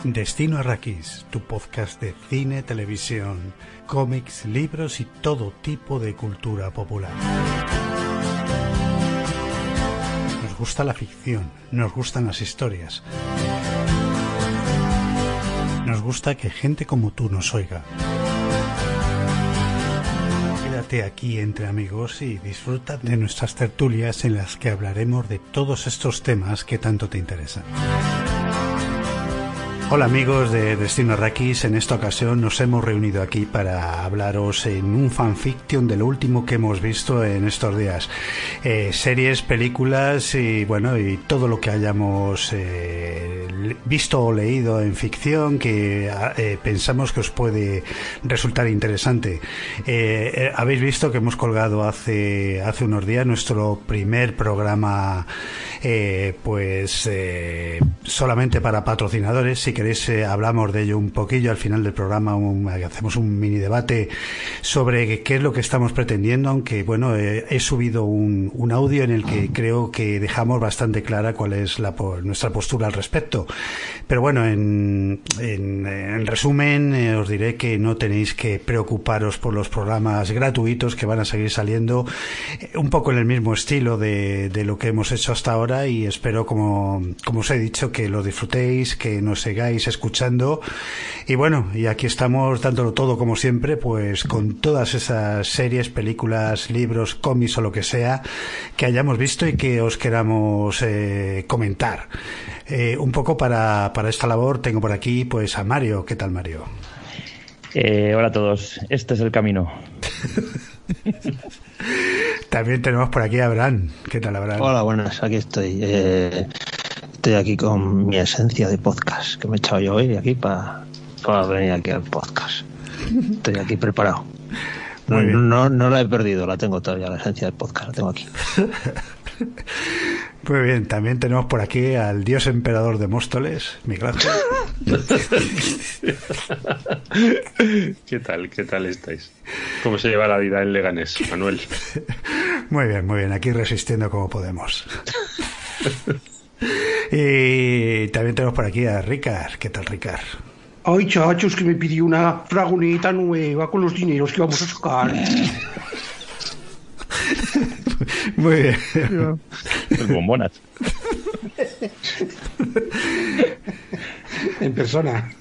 Destino Arrakis, tu podcast de cine, televisión, cómics, libros y todo tipo de cultura popular. Nos gusta la ficción, nos gustan las historias. Nos gusta que gente como tú nos oiga. Quédate aquí entre amigos y disfruta de nuestras tertulias en las que hablaremos de todos estos temas que tanto te interesan. Hola amigos de Destino Arrakis, en esta ocasión nos hemos reunido aquí para hablaros en un fanfiction de lo último que hemos visto en estos días. Series, películas y bueno, y todo lo que hayamos visto o leído en ficción que pensamos que os puede resultar interesante. Habéis visto que hemos colgado hace unos días nuestro primer programa solamente para patrocinadores. Si queréis hablamos de ello un poquillo al final del programa, hacemos un mini debate sobre qué es lo que estamos pretendiendo, aunque bueno, he subido un audio en el que creo que dejamos bastante clara cuál es nuestra postura al respecto. Pero bueno, en resumen, os diré que no tenéis que preocuparos por los programas gratuitos que van a seguir saliendo, un poco en el mismo estilo de lo que hemos hecho hasta ahora, y espero, como os he dicho, que lo disfrutéis, que nos sigáis escuchando. Y bueno, y aquí estamos dándolo todo como siempre, pues con todas esas series, películas, libros, cómics o lo que sea que hayamos visto y que os queramos comentar. Un poco para esta labor tengo por aquí pues a Mario. ¿Qué tal, Mario? Hola a todos, este es el camino. También tenemos por aquí a Abraham. ¿Qué tal, Abraham? Hola, buenas, aquí estoy. Estoy aquí con mi esencia de podcast que me he echado yo hoy aquí para venir aquí al podcast. Estoy aquí preparado. No la he perdido, la tengo todavía, la esencia del podcast, la tengo aquí. Muy bien, también tenemos por aquí al dios emperador de Móstoles, Miguel Ángel. ¿Qué tal estáis? ¿Cómo se lleva la vida en Leganés, Manuel? Muy bien, aquí resistiendo como podemos. Y también tenemos por aquí a Ricard. ¿Qué tal, Ricard? Ay, chachos, que me pidió una fragoneta nueva con los dineros que vamos a sacar. Muy bien. El bombonas. En persona.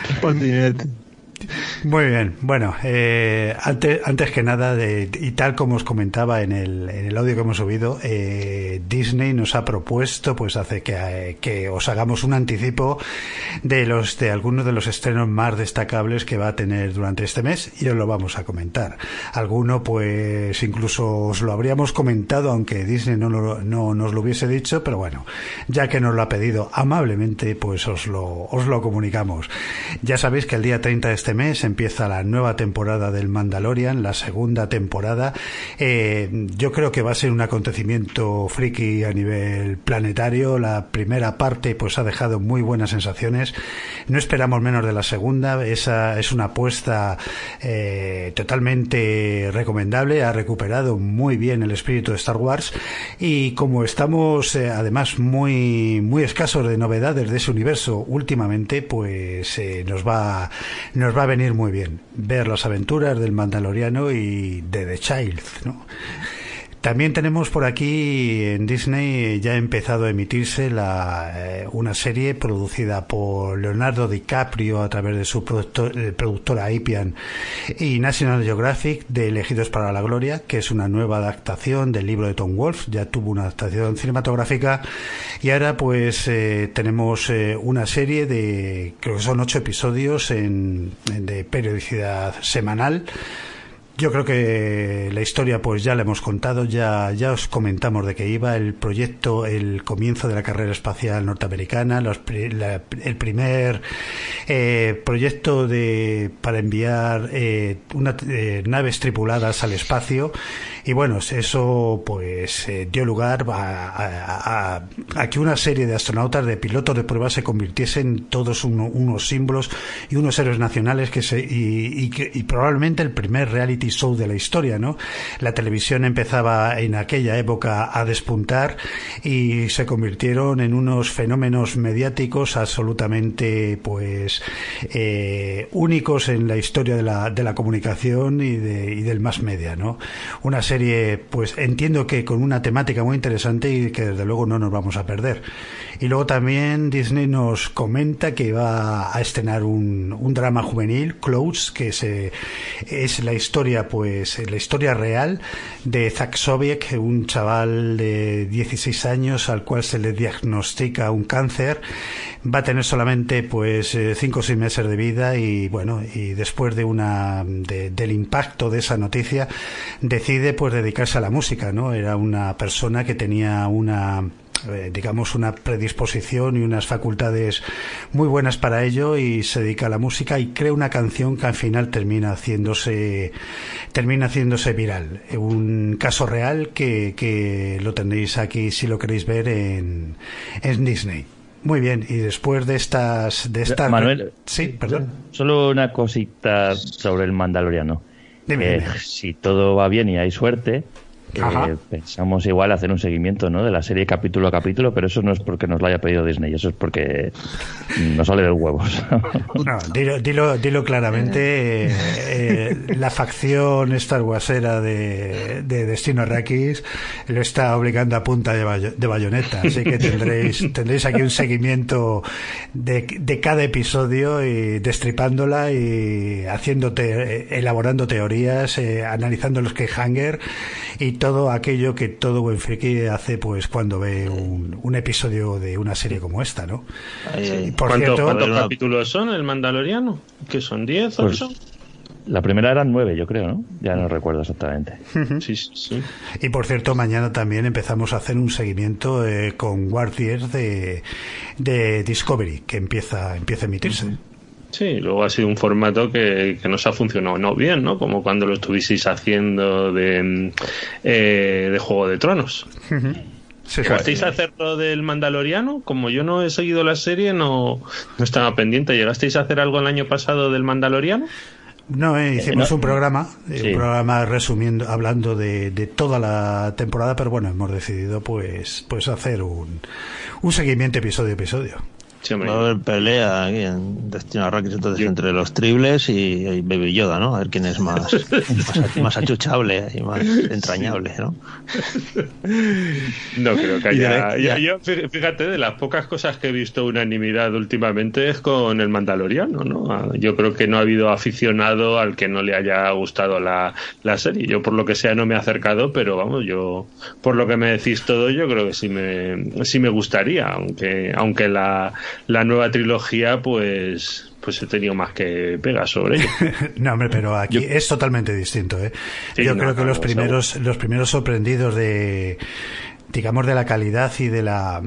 Muy bien, bueno, antes que nada, y tal como os comentaba en el audio que hemos subido, Disney nos ha propuesto pues hace que os hagamos un anticipo de algunos de los estrenos más destacables que va a tener durante este mes, y os lo vamos a comentar. Alguno pues incluso os lo habríamos comentado aunque Disney no nos lo hubiese dicho, pero bueno, ya que nos lo ha pedido amablemente, pues os lo comunicamos. Ya sabéis que el día 30 de este mes empieza la nueva temporada del Mandalorian, la segunda temporada. Yo creo que va a ser un acontecimiento friki a nivel planetario. La primera parte pues ha dejado muy buenas sensaciones. No esperamos menos de la segunda. Esa es una apuesta totalmente recomendable. Ha recuperado muy bien el espíritu de Star Wars, y como estamos además muy escasos de novedades de ese universo últimamente, pues nos va a venir muy bien ver las aventuras del Mandaloriano y de The Child, ¿no? También tenemos por aquí en Disney, ya ha empezado a emitirse una serie producida por Leonardo DiCaprio a través de su productora Ipian y National Geographic, de Elegidos para la Gloria, que es una nueva adaptación del libro de Tom Wolfe. Ya tuvo una adaptación cinematográfica y ahora pues tenemos una serie de, creo que son 8 episodios de periodicidad semanal. Yo creo que la historia pues ya la hemos contado, ya os comentamos de qué iba el proyecto, el comienzo de la carrera espacial norteamericana, el primer proyecto para enviar naves tripuladas al espacio, y bueno, eso pues dio lugar a que una serie de astronautas, de pilotos de prueba, se convirtiesen todos unos símbolos y unos héroes nacionales y probablemente el primer reality reality show de la historia, ¿no? La televisión empezaba en aquella época a despuntar y se convirtieron en unos fenómenos mediáticos absolutamente, pues, únicos en la historia de la comunicación y del mass media, ¿no? Una serie, pues, entiendo que con una temática muy interesante y que desde luego no nos vamos a perder. Y luego también Disney nos comenta que va a estrenar un drama juvenil, Close, que es la historia, pues, la historia real de Zach Sobiek, un chaval de 16 años al cual se le diagnostica un cáncer. Va a tener solamente, pues, 5 o 6 meses de vida y, bueno, y después del impacto de esa noticia decide, pues, dedicarse a la música, ¿no? Era una persona que tenía una predisposición y unas facultades muy buenas para ello y se dedica a la música y crea una canción que al final termina haciéndose viral. Un caso real que lo tendréis aquí si lo queréis ver en Disney. Muy bien, y después de estas... Manuel, sí, perdón. Solo una cosita sobre el Mandaloriano. Dime. Si todo va bien y hay suerte... pensamos igual hacer un seguimiento, ¿no?, de la serie capítulo a capítulo, pero eso no es porque nos lo haya pedido Disney, eso es porque nos sale de huevos. No, dilo claramente. La facción Star Warsera de Destino Arrakis lo está obligando a punta de bayoneta, así que tendréis aquí un seguimiento de cada episodio y destripándola y elaborando teorías, analizando los cliffhanger y todo aquello que todo buen friki hace, pues, cuando ve un episodio de una serie como esta, ¿no? ¿Cuántos capítulos son el Mandaloriano? ¿Qué son, 10 o pues, 8? La primera eran 9, yo creo, ¿no? Ya no recuerdo exactamente. Sí. Y por cierto, mañana también empezamos a hacer un seguimiento con Guardians de Discovery, que empieza a emitirse. Sí, luego ha sido un formato que nos ha funcionado no bien, ¿no? Como cuando lo estuvisteis haciendo de Juego de Tronos. Sí, ¿Llegasteis a hacerlo del Mandaloriano? Como yo no he seguido la serie, no estaba pendiente. ¿Llegasteis a hacer algo el año pasado del Mandaloriano? No, hicimos un programa resumiendo, hablando de toda la temporada, pero bueno, hemos decidido pues hacer un seguimiento episodio a episodio. Sí, va a haber pelea aquí en Destino Arrakis entonces entre los Triples y Baby Yoda, ¿no? A ver quién es más achuchable y más entrañable, ¿no? No creo que haya... Yo, fíjate, de las pocas cosas que he visto unanimidad últimamente es con el Mandaloriano, ¿no? Yo creo que no ha habido aficionado al que no le haya gustado la serie. Yo por lo que sea no me he acercado, pero vamos, yo por lo que me decís todo, yo creo que sí me gustaría, aunque la nueva trilogía pues he tenido más que pegas sobre ello. No, hombre, pero aquí es totalmente distinto, ¿eh? Sí, yo creo que los primeros sorprendidos de la calidad y de la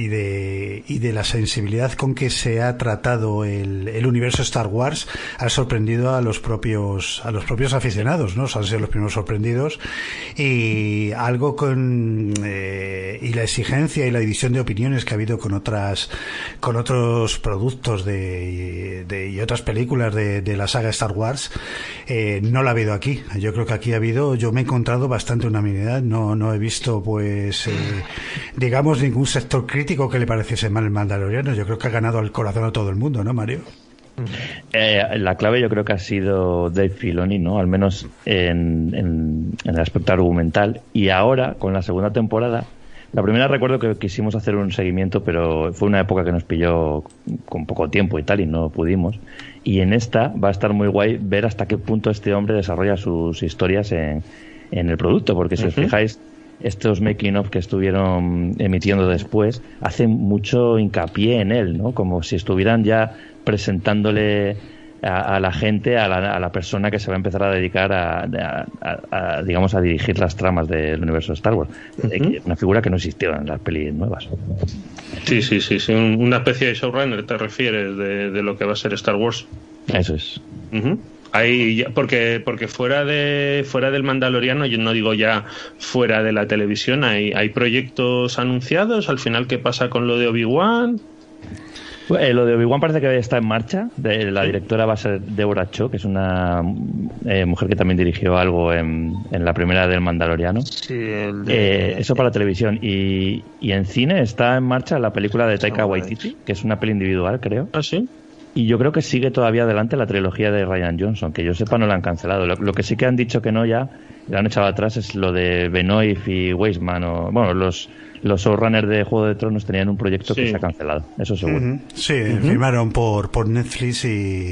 sensibilidad con que se ha tratado el universo Star Wars ha sorprendido a los propios aficionados, ¿no? Han sido los primeros sorprendidos y algo y la exigencia y la división de opiniones que ha habido con otros productos y otras películas de la saga Star Wars no la ha habido aquí. Yo creo que aquí yo me he encontrado bastante unanimidad, no he visto pues digamos ningún sector crítico que le pareciese mal el Mandaloriano. Yo creo que ha ganado el corazón a todo el mundo, ¿no, Mario? La clave yo creo que ha sido Dave Filoni, ¿no? Al menos en el aspecto argumental, y ahora con la segunda temporada. La primera recuerdo que quisimos hacer un seguimiento, pero fue una época que nos pilló con poco tiempo y tal, y no pudimos. Y en esta va a estar muy guay ver hasta qué punto este hombre desarrolla sus historias en el producto, porque si os fijáis, estos making of que estuvieron emitiendo después hacen mucho hincapié en él, ¿no? Como si estuvieran ya presentándole a la gente, a la persona que se va a empezar a dedicar a digamos, a dirigir las tramas del universo de Star Wars. Una figura que no existió en las pelis nuevas. Sí, una especie de showrunner, ¿te refieres? De lo que va a ser Star Wars. Eso es. Hay, porque fuera del Mandaloriano, yo no digo ya fuera de la televisión, hay proyectos anunciados. Al final, ¿qué pasa con lo de Obi-Wan? Lo de Obi-Wan parece que está en marcha. La directora va a ser Deborah Chow, que es una mujer que también dirigió algo en la primera del Mandaloriano. Sí, eso para televisión. Y en cine está en marcha la película de Taika Waititi, que es una peli individual, creo. ¿Ah, sí? Y yo creo que sigue todavía adelante la trilogía de Rian Johnson, que yo sepa no la han cancelado. Lo que sí que han dicho que no ya, la han echado atrás, es lo de Benoit y Weisman. Los showrunners de Juego de Tronos tenían un proyecto que se ha cancelado, eso seguro. Sí, firmaron por Netflix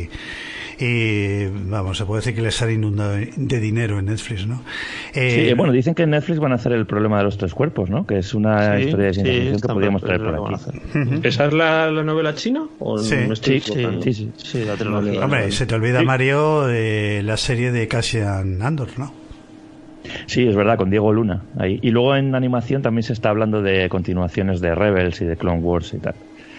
y vamos, se puede decir que les han inundado de dinero en Netflix, ¿no? Sí, bueno, dicen que en Netflix van a hacer el problema de los tres cuerpos, ¿no? Que es una historia de ciencia ficción que podríamos traer por aquí. ¿Esa es la novela china? ¿O sí, la trilogía. Hombre, se te olvida, Mario, la serie de Cassian Andor, ¿no? Sí, es verdad, con Diego Luna ahí. Y luego en animación también se está hablando de continuaciones de Rebels y de Clone Wars y tal.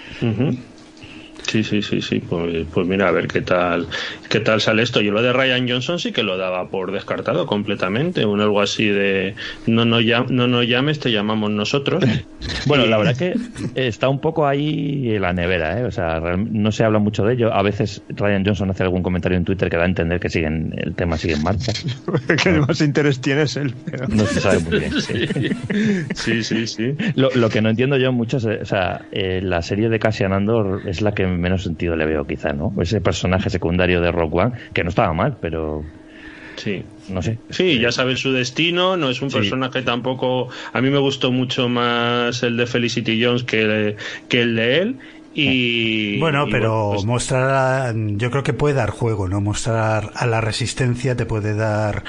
Sí. Pues mira, a ver qué tal sale esto. Yo lo de Rian Johnson sí que lo daba por descartado completamente. Algo así de no nos llames, te llamamos nosotros. Bueno, la verdad que está un poco ahí en la nevera, ¿eh? O sea, no se habla mucho de ello. A veces Rian Johnson hace algún comentario en Twitter que da a entender que el tema sigue en marcha. Que más interés tienes él. Pero... No se sabe muy bien. Sí. Lo que no entiendo yo mucho es, o sea, la serie de Cassian Andor es la que menos sentido le veo, quizá, ¿no? Ese personaje secundario de Rogue One, que no estaba mal, pero... Sí. No sé. Sí, ya sabes su destino, no es un personaje tampoco... A mí me gustó mucho más el de Felicity Jones que el de él. Pero pues, mostrar, yo creo que puede dar juego, ¿no? Mostrar a la resistencia te puede dar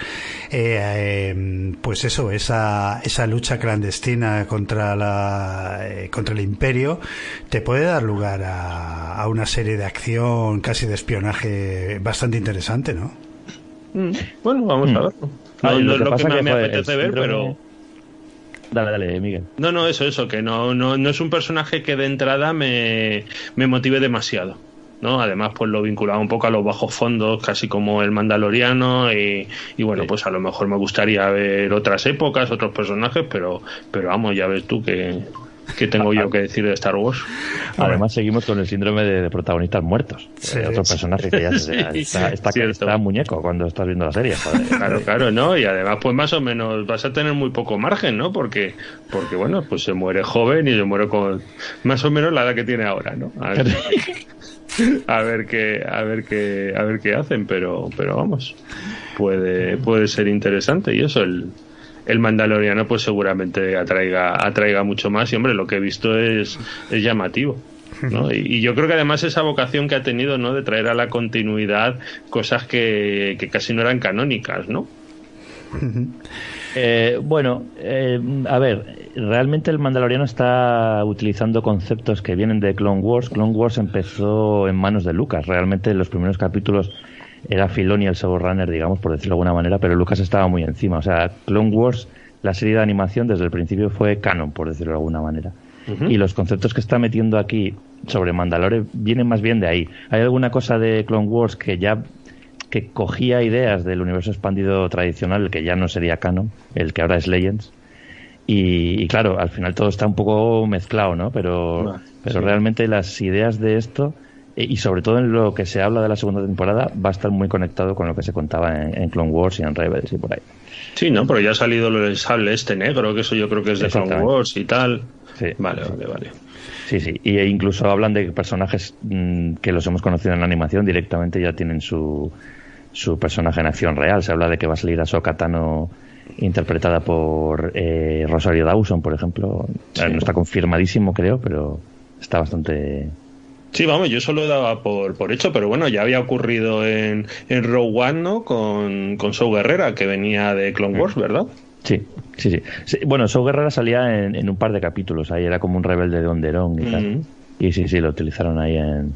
pues eso, esa lucha clandestina contra el imperio, te puede dar lugar a una serie de acción, casi de espionaje bastante interesante, ¿no? Bueno, vamos a verlo. No es lo que me apetece ver, pero... Dale, Miguel. No, eso, que no es un personaje que de entrada me motive demasiado, ¿no? Además, pues lo vinculaba un poco a los bajos fondos, casi como el Mandaloriano, y bueno, pues a lo mejor me gustaría ver otras épocas, otros personajes, pero vamos, ya ves tú que tengo yo que decir de Star Wars. Además seguimos con el síndrome de protagonistas muertos. Otro personaje que ya está muñeco cuando estás viendo la serie. Joder. Claro, ¿no? Y además pues más o menos vas a tener muy poco margen, ¿no? Porque bueno, pues se muere joven y se muere con más o menos la edad que tiene ahora, ¿no? A ver qué hacen, pero vamos, puede ser interesante. Y eso, el Mandaloriano pues seguramente atraiga mucho más, y hombre, lo que he visto es llamativo, ¿no? Y yo creo que además esa vocación que ha tenido, ¿no?, de traer a la continuidad cosas que casi no eran canónicas, ¿no? A ver, realmente el Mandaloriano está utilizando conceptos que vienen de Clone Wars. Clone Wars empezó en manos de Lucas. Realmente en los primeros capítulos era Filoni el showrunner, digamos, por decirlo de alguna manera, pero Lucas estaba muy encima. O sea, Clone Wars, la serie de animación, desde el principio fue canon, por decirlo de alguna manera. Y los conceptos que está metiendo aquí sobre Mandalore vienen más bien de ahí. Hay alguna cosa de Clone Wars que cogía ideas del universo expandido tradicional, el que ya no sería canon, el que ahora es Legends. Y claro, al final todo está un poco mezclado, ¿no? Pero realmente las ideas de esto, y sobre todo en lo que se habla de la segunda temporada, va a estar muy conectado con lo que se contaba en Clone Wars y en Rebels y por ahí. Sí, ¿no? Pero ya ha salido el sable negro, que eso yo creo que es de Clone Wars y tal. Sí. Vale. Sí, y incluso hablan de personajes que los hemos conocido en la animación, directamente ya tienen su personaje en acción real. Se habla de que va a salir Ahsoka Tano, interpretada por Rosario Dawson, por ejemplo. Sí. No está confirmadísimo, creo, pero está bastante... Sí, vamos, yo solo daba por hecho, pero bueno, ya había ocurrido en Rogue One, ¿no? Con Saw Gerrera, que venía de Clone Wars, ¿verdad? Sí. Bueno, Saw Gerrera salía en un par de capítulos, ahí era como un rebelde de Onderón y tal. Y sí, lo utilizaron ahí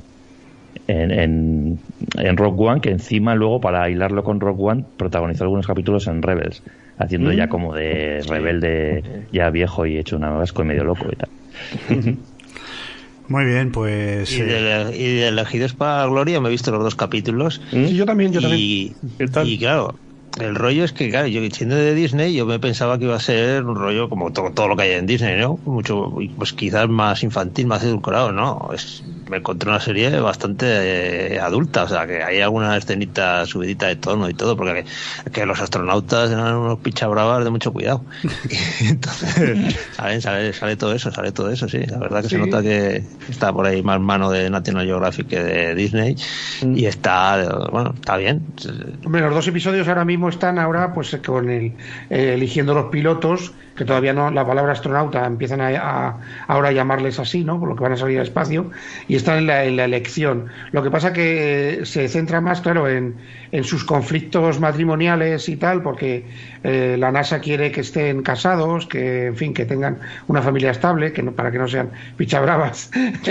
en Rogue One, que encima luego, para hilarlo con Rogue One, protagonizó algunos capítulos en Rebels, haciendo ya como de rebelde ya viejo y hecho un vasco y medio loco y tal. Muy bien, pues... Y de Elegidos para la Gloria me he visto los 2 capítulos. Sí, yo también. Y claro, el rollo es que, claro, yo siendo de Disney, yo me pensaba que iba a ser un rollo como todo lo que hay en Disney, ¿no? Mucho, pues quizás más infantil, más edulcorado, ¿no? me encontré una serie bastante adulta, o sea, que hay alguna escenita subidita de tono y todo, porque que los astronautas eran unos pichabravas de mucho cuidado. Y entonces, sale todo eso, sí. La verdad que se nota que está por ahí más mano de National Geographic que de Disney, y está bien. Hombre, los 2 episodios ahora mismo están pues con eligiendo los pilotos, que todavía no, la palabra astronauta empiezan ahora a llamarles así, ¿no? Por lo que van a salir al espacio, y están en la elección. Lo que pasa que se centra más, claro, en sus conflictos matrimoniales y tal, porque la NASA quiere que estén casados, que, en fin, que tengan una familia estable, para que no sean pichabravas.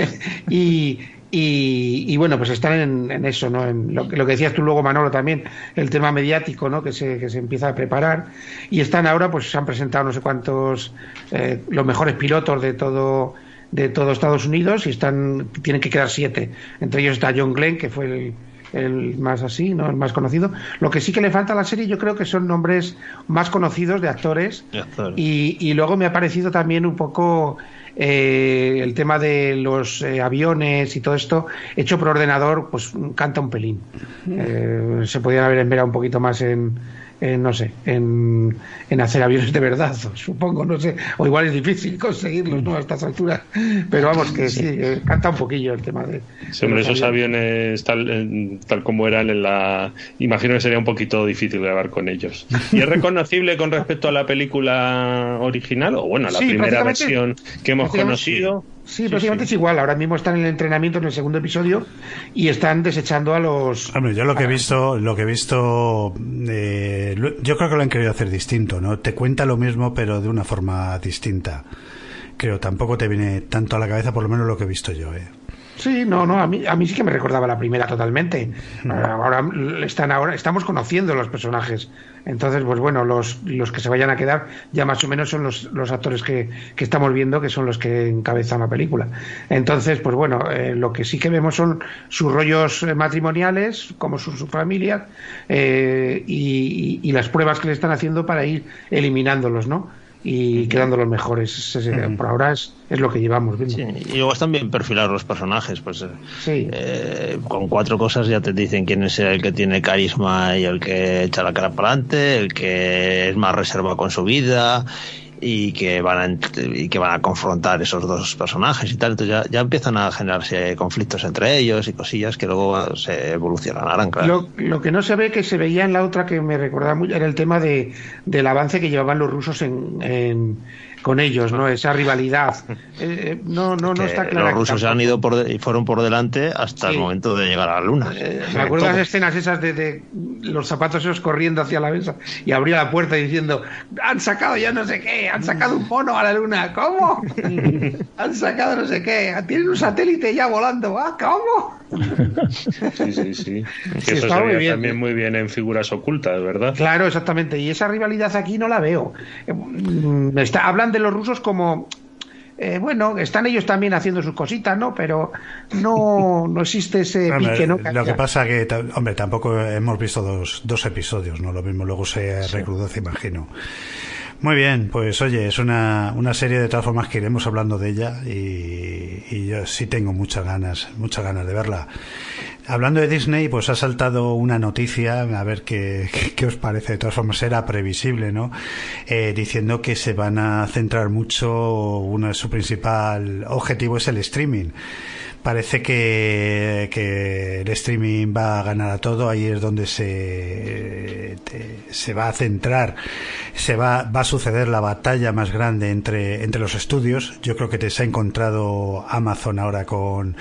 Y bueno, pues están en eso, ¿no? En lo que decías tú luego, Manolo, también, el tema mediático, ¿no? Que se empieza a preparar, y están ahora, pues se han presentado no sé cuántos, los mejores pilotos de todo Estados Unidos, y tienen que quedar 7. Entre ellos está John Glenn, que fue el más así, ¿no? El más conocido. Lo que sí que le falta a la serie, yo creo que son nombres más conocidos de actores. Y luego me ha parecido también un poco el tema de los aviones y todo esto hecho por ordenador, pues canta un pelín. Se podían haber esperado un poquito más en hacer aviones de verdad, supongo, no sé, o igual es difícil conseguirlos, ¿no? A estas alturas, pero vamos, que sí, canta un poquillo el tema de sobre esos aviones tal como eran imagino que sería un poquito difícil grabar con ellos. ¿Y es reconocible con respecto a la película original, o bueno, la primera versión que hemos conocido? Sí, prácticamente es igual. Ahora mismo están en el entrenamiento en el segundo episodio y están desechando a los... Hombre, yo lo que he visto, yo creo que lo han querido hacer distinto, ¿no? Te cuenta lo mismo, pero de una forma distinta. Creo, tampoco te viene tanto a la cabeza, por lo menos lo que he visto yo, Sí, no, a mí sí que me recordaba la primera totalmente. Ahora estamos conociendo los personajes. Entonces, pues bueno, los que se vayan a quedar ya más o menos son los actores que estamos viendo, que son los que encabezan la película. Entonces, pues bueno, lo que sí que vemos son sus rollos matrimoniales, como sus familias, y las pruebas que le están haciendo para ir eliminándolos, ¿no? Y quedando los mejores. Por ahora es lo que llevamos viendo. Sí, y luego están bien perfilados los personajes, pues con 4 cosas ya te dicen quién es el que tiene carisma y el que echa la cara para adelante, el que es más reservado con su vida, y que van a confrontar esos 2 personajes y tal. Entonces ya empiezan a generarse conflictos entre ellos y cosillas que luego se evolucionarán, claro. Lo que no se ve, que se veía en la otra, que me recordaba mucho, era el tema del avance que llevaban los rusos con ellos, ¿no? Esa rivalidad. No está claro. Los rusos han ido y fueron por delante hasta el momento de llegar a la luna. Me acuerdo las escenas esas de los zapatos esos corriendo hacia la mesa y abría la puerta diciendo: han sacado ya no sé qué, han sacado un mono a la luna. ¿Cómo? Han sacado no sé qué, tienen un satélite ya volando. ¿Cómo? Sí. Que eso se veía también muy bien en Figuras Ocultas, ¿verdad? Claro, exactamente. Y esa rivalidad aquí no la veo. Hablan de los rusos como... bueno, están ellos también haciendo sus cositas, ¿no? Pero no existe ese pique, ¿no? Lo que pasa que, hombre, tampoco hemos visto dos episodios, ¿no? Lo mismo luego se recrudece, imagino. Muy bien, pues oye, es una serie de todas formas que iremos hablando de ella, y yo sí tengo muchas ganas de verla. Hablando de Disney, pues ha saltado una noticia, a ver qué os parece. De todas formas era previsible, ¿no? Diciendo que se van a centrar mucho, uno de su principal objetivo es el streaming. Parece que el streaming va a ganar a todo. Ahí es donde se va a centrar, va a suceder la batalla más grande entre los estudios. Yo creo que se ha encontrado Amazon ahora con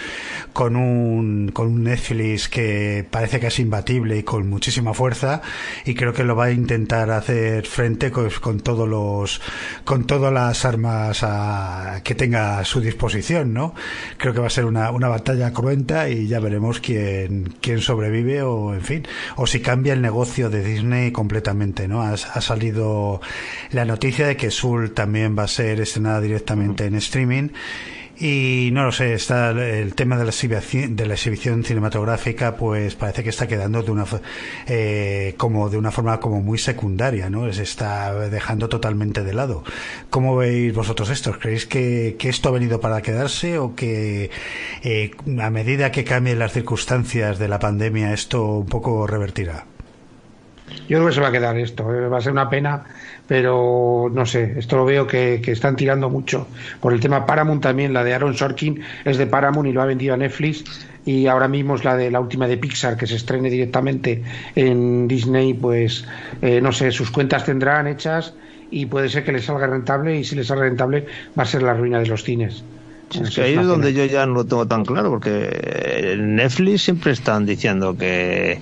un Netflix que parece que es imbatible y con muchísima fuerza, y creo que lo va a intentar hacer frente con todas las armas que tenga a su disposición, ¿no? Creo que va a ser una batalla cruenta, y ya veremos quién sobrevive, o en fin, o si cambia el negocio de Disney completamente, ¿no? Ha salido la noticia de que Soul también va a ser estrenada directamente en streaming, Y no lo sé, está el tema de la exhibición cinematográfica, pues parece que está quedando de una forma como muy secundaria, ¿no? Se está dejando totalmente de lado. ¿Cómo veis vosotros esto? ¿Creéis que esto ha venido para quedarse o que a medida que cambien las circunstancias de la pandemia esto un poco revertirá? Yo creo que se va a quedar esto, va a ser una pena, pero no sé, esto lo veo que están tirando mucho por el tema Paramount también. La de Aaron Sorkin es de Paramount y lo ha vendido a Netflix, y ahora mismo es la última de Pixar, que se estrene directamente en Disney. Pues no sé, sus cuentas tendrán hechas y puede ser que les salga rentable, y si les sale rentable va a ser la ruina de los cines. Es que ahí es donde yo ya no lo tengo tan claro, porque en Netflix siempre están diciendo que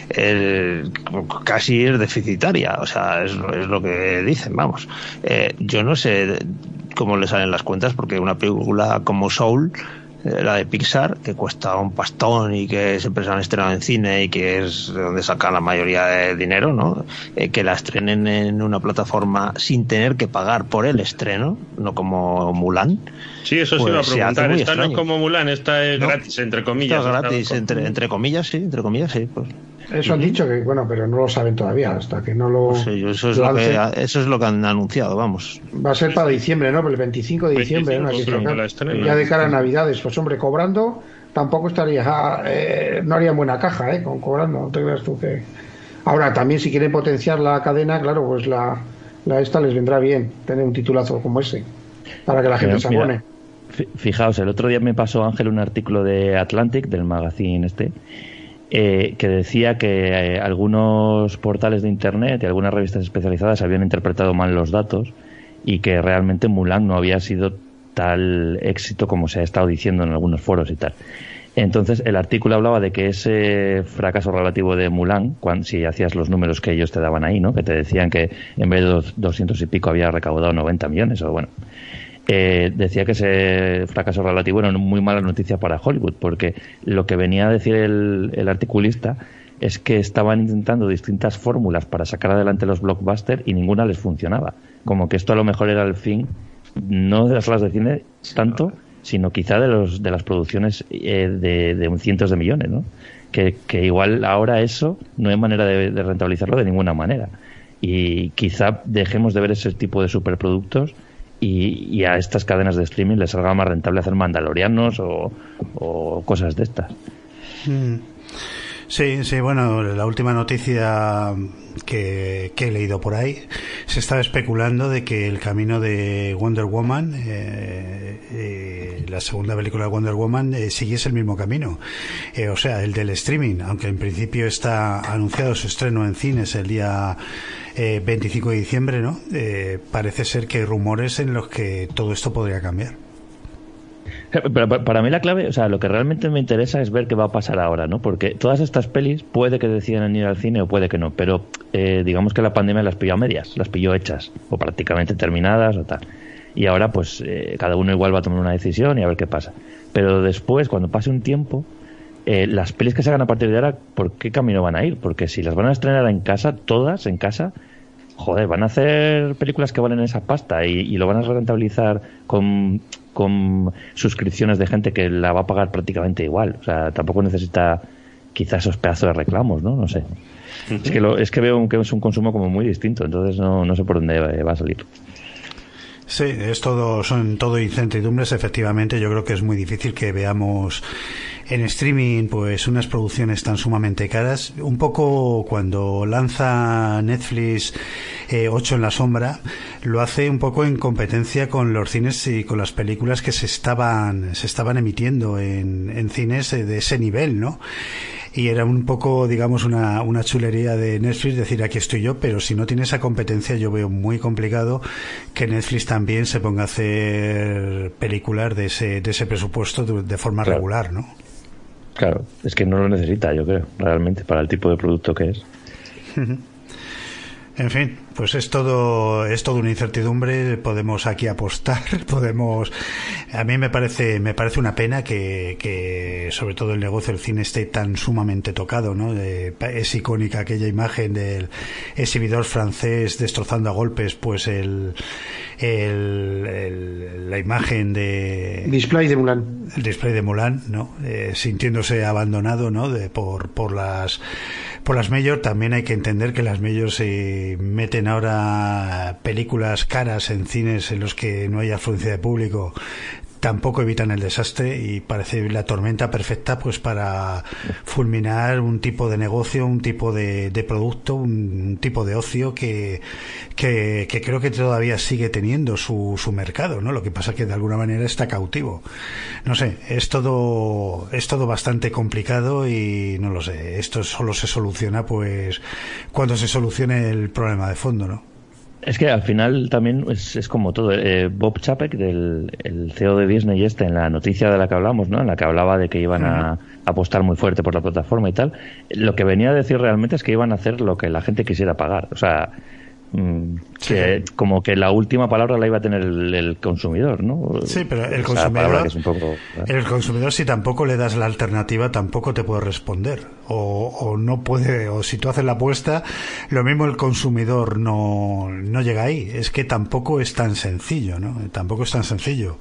casi es deficitaria, o sea, es lo que dicen, vamos. Yo no sé cómo le salen las cuentas, porque una película como Soul, la de Pixar, que cuesta un pastón y que siempre se han estrenado en cine y que es de donde sacan la mayoría de dinero, ¿no? Que la estrenen en una plataforma sin tener que pagar por el estreno, no como Mulan. Sí, eso pues sí iba a preguntar. Esta no es como Mulan, esta es gratis, entre comillas. Esta es gratis, entre comillas, sí, pues. Eso han dicho, que bueno, pero no lo saben todavía, hasta que no lo... Sí, eso es lo que han anunciado, vamos. Va a ser para diciembre, ¿no? El 25 de diciembre, 25, ¿no? Ya de cara a Navidades. Pues hombre, cobrando tampoco estaría... no haría buena caja, cobrando, no te creas tú que... Ahora, también si quieren potenciar la cadena, claro, pues la esta les vendrá bien, tener un titulazo como ese, para que la gente se abone. Fijaos, el otro día me pasó Ángel un artículo de Atlantic, del magazine que decía que algunos portales de internet y algunas revistas especializadas habían interpretado mal los datos y que realmente Mulan no había sido tal éxito como se ha estado diciendo en algunos foros y tal. Entonces el artículo hablaba de que ese fracaso relativo de Mulan, si hacías los números que ellos te daban ahí, ¿no? Que te decían que en vez de 200 y pico había recaudado 90 millones o bueno... decía que ese fracaso relativo era una muy mala noticia para Hollywood, porque lo que venía a decir el articulista es que estaban intentando distintas fórmulas para sacar adelante los blockbusters y ninguna les funcionaba, como que esto a lo mejor era el fin no de las salas de cine tanto, sino quizá de las producciones de cientos de millones, ¿no? Que igual ahora eso no hay manera de rentabilizarlo de ninguna manera, y quizá dejemos de ver ese tipo de superproductos y a estas cadenas de streaming les salga más rentable hacer Mandalorianos o cosas de estas. Sí, bueno, la última noticia que he leído por ahí, se estaba especulando de que el camino de Wonder Woman, la segunda película de Wonder Woman, siguiese el mismo camino, o sea, el del streaming, aunque en principio está anunciado su estreno en cines el día 25 de diciembre, ¿no? Parece ser que hay rumores en los que todo esto podría cambiar. Pero para mí la clave, o sea, lo que realmente me interesa es ver qué va a pasar ahora, ¿no? Porque todas estas pelis puede que decidan ir al cine o puede que no, pero digamos que la pandemia las pilló a medias, las pilló hechas o prácticamente terminadas o tal. Y ahora pues cada uno igual va a tomar una decisión y a ver qué pasa. Pero después, cuando pase un tiempo, las pelis que se hagan a partir de ahora, ¿por qué camino van a ir? Porque si las van a estrenar en casa, todas en casa, joder, van a hacer películas que valen esa pasta y lo van a rentabilizar con suscripciones de gente que la va a pagar prácticamente igual. O sea, tampoco necesita quizás esos pedazos de reclamos, ¿no? No sé. Es que veo que es un consumo como muy distinto, entonces no sé por dónde va a salir. Sí, son todo incertidumbres. Efectivamente, yo creo que es muy difícil que veamos en streaming pues unas producciones tan sumamente caras. Un poco cuando lanza Netflix 8 en la sombra, lo hace un poco en competencia con los cines y con las películas que se estaban emitiendo en cines de ese nivel, ¿no? Y era un poco, digamos, una chulería de Netflix decir aquí estoy yo, pero si no tiene esa competencia yo veo muy complicado que Netflix también se ponga a hacer películas de ese presupuesto de forma regular, ¿no? Claro, es que no lo necesita, yo creo, realmente, para el tipo de producto que es. En fin, pues es todo una incertidumbre. Podemos aquí apostar, a mí me parece una pena que sobre todo el negocio del cine esté tan sumamente tocado, ¿no? Es icónica aquella imagen del exhibidor francés destrozando a golpes pues la imagen de display de Mulan. El display de Mulan, ¿no? Sintiéndose abandonado, ¿no? Por las major. También hay que entender que las major se meten ahora películas caras en cines en los que no hay afluencia de público, tampoco evitan el desastre, y parece la tormenta perfecta pues para fulminar un tipo de negocio, un tipo de producto, un tipo de ocio que creo que todavía sigue teniendo su mercado, ¿no? Lo que pasa es que de alguna manera está cautivo. No sé, es todo bastante complicado y no lo sé, esto solo se soluciona pues cuando se solucione el problema de fondo, ¿no? Es que al final también es como todo. Bob Chapek, el CEO de Disney, en la noticia de la que hablamos, ¿no? En la que hablaba de que iban a apostar muy fuerte por la plataforma y tal, lo que venía a decir realmente es que iban a hacer lo que la gente quisiera pagar. O sea, que como que la última palabra la iba a tener el consumidor, ¿no? Sí, pero el consumidor si tampoco le das la alternativa tampoco te puede responder o no puede, o si tú haces la apuesta lo mismo el consumidor no llega ahí. Es que tampoco es tan sencillo, ¿no? Tampoco es tan sencillo.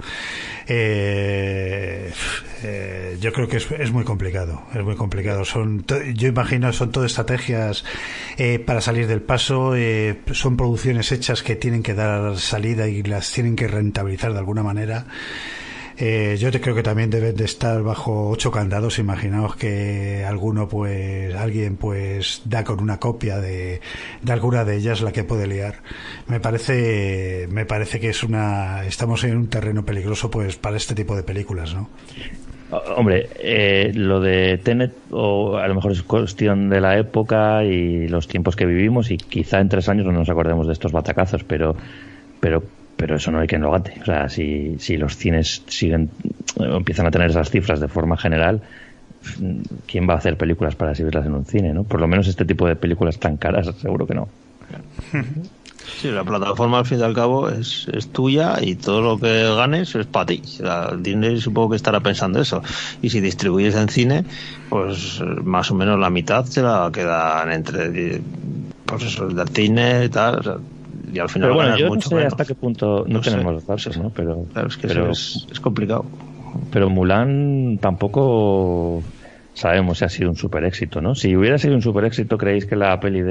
Yo creo que es muy complicado, yo imagino son todas estrategias para salir del paso, son producciones hechas que tienen que dar salida y las tienen que rentabilizar de alguna manera. Yo creo que también deben de estar bajo 8 candados. Imaginaos que alguien da con una copia de alguna de ellas, la que puede liar. Me parece que estamos en un terreno peligroso pues para este tipo de películas, ¿no? Hombre, lo de Tenet o a lo mejor es cuestión de la época y los tiempos que vivimos, y quizá en 3 años no nos acordemos de estos batacazos, pero eso no hay quien lo gate. O sea, si los cines empiezan a tener esas cifras de forma general, ¿quién va a hacer películas para exhibirlas en un cine, no? Por lo menos este tipo de películas tan caras, seguro que no. Sí, la plataforma al fin y al cabo es tuya y todo lo que ganes es para ti. Disney supongo que estará pensando eso. Y si distribuyes en cine, pues más o menos la mitad se la quedan entre pues eso, del cine y tal. O sea, y al final pero bueno, yo mucho no sé menos. hasta qué punto no tenemos los datos, ¿no? Pero es que es complicado. Pero Mulan tampoco sabemos si ha sido un super éxito, ¿no? Si hubiera sido un super éxito, ¿creéis que la peli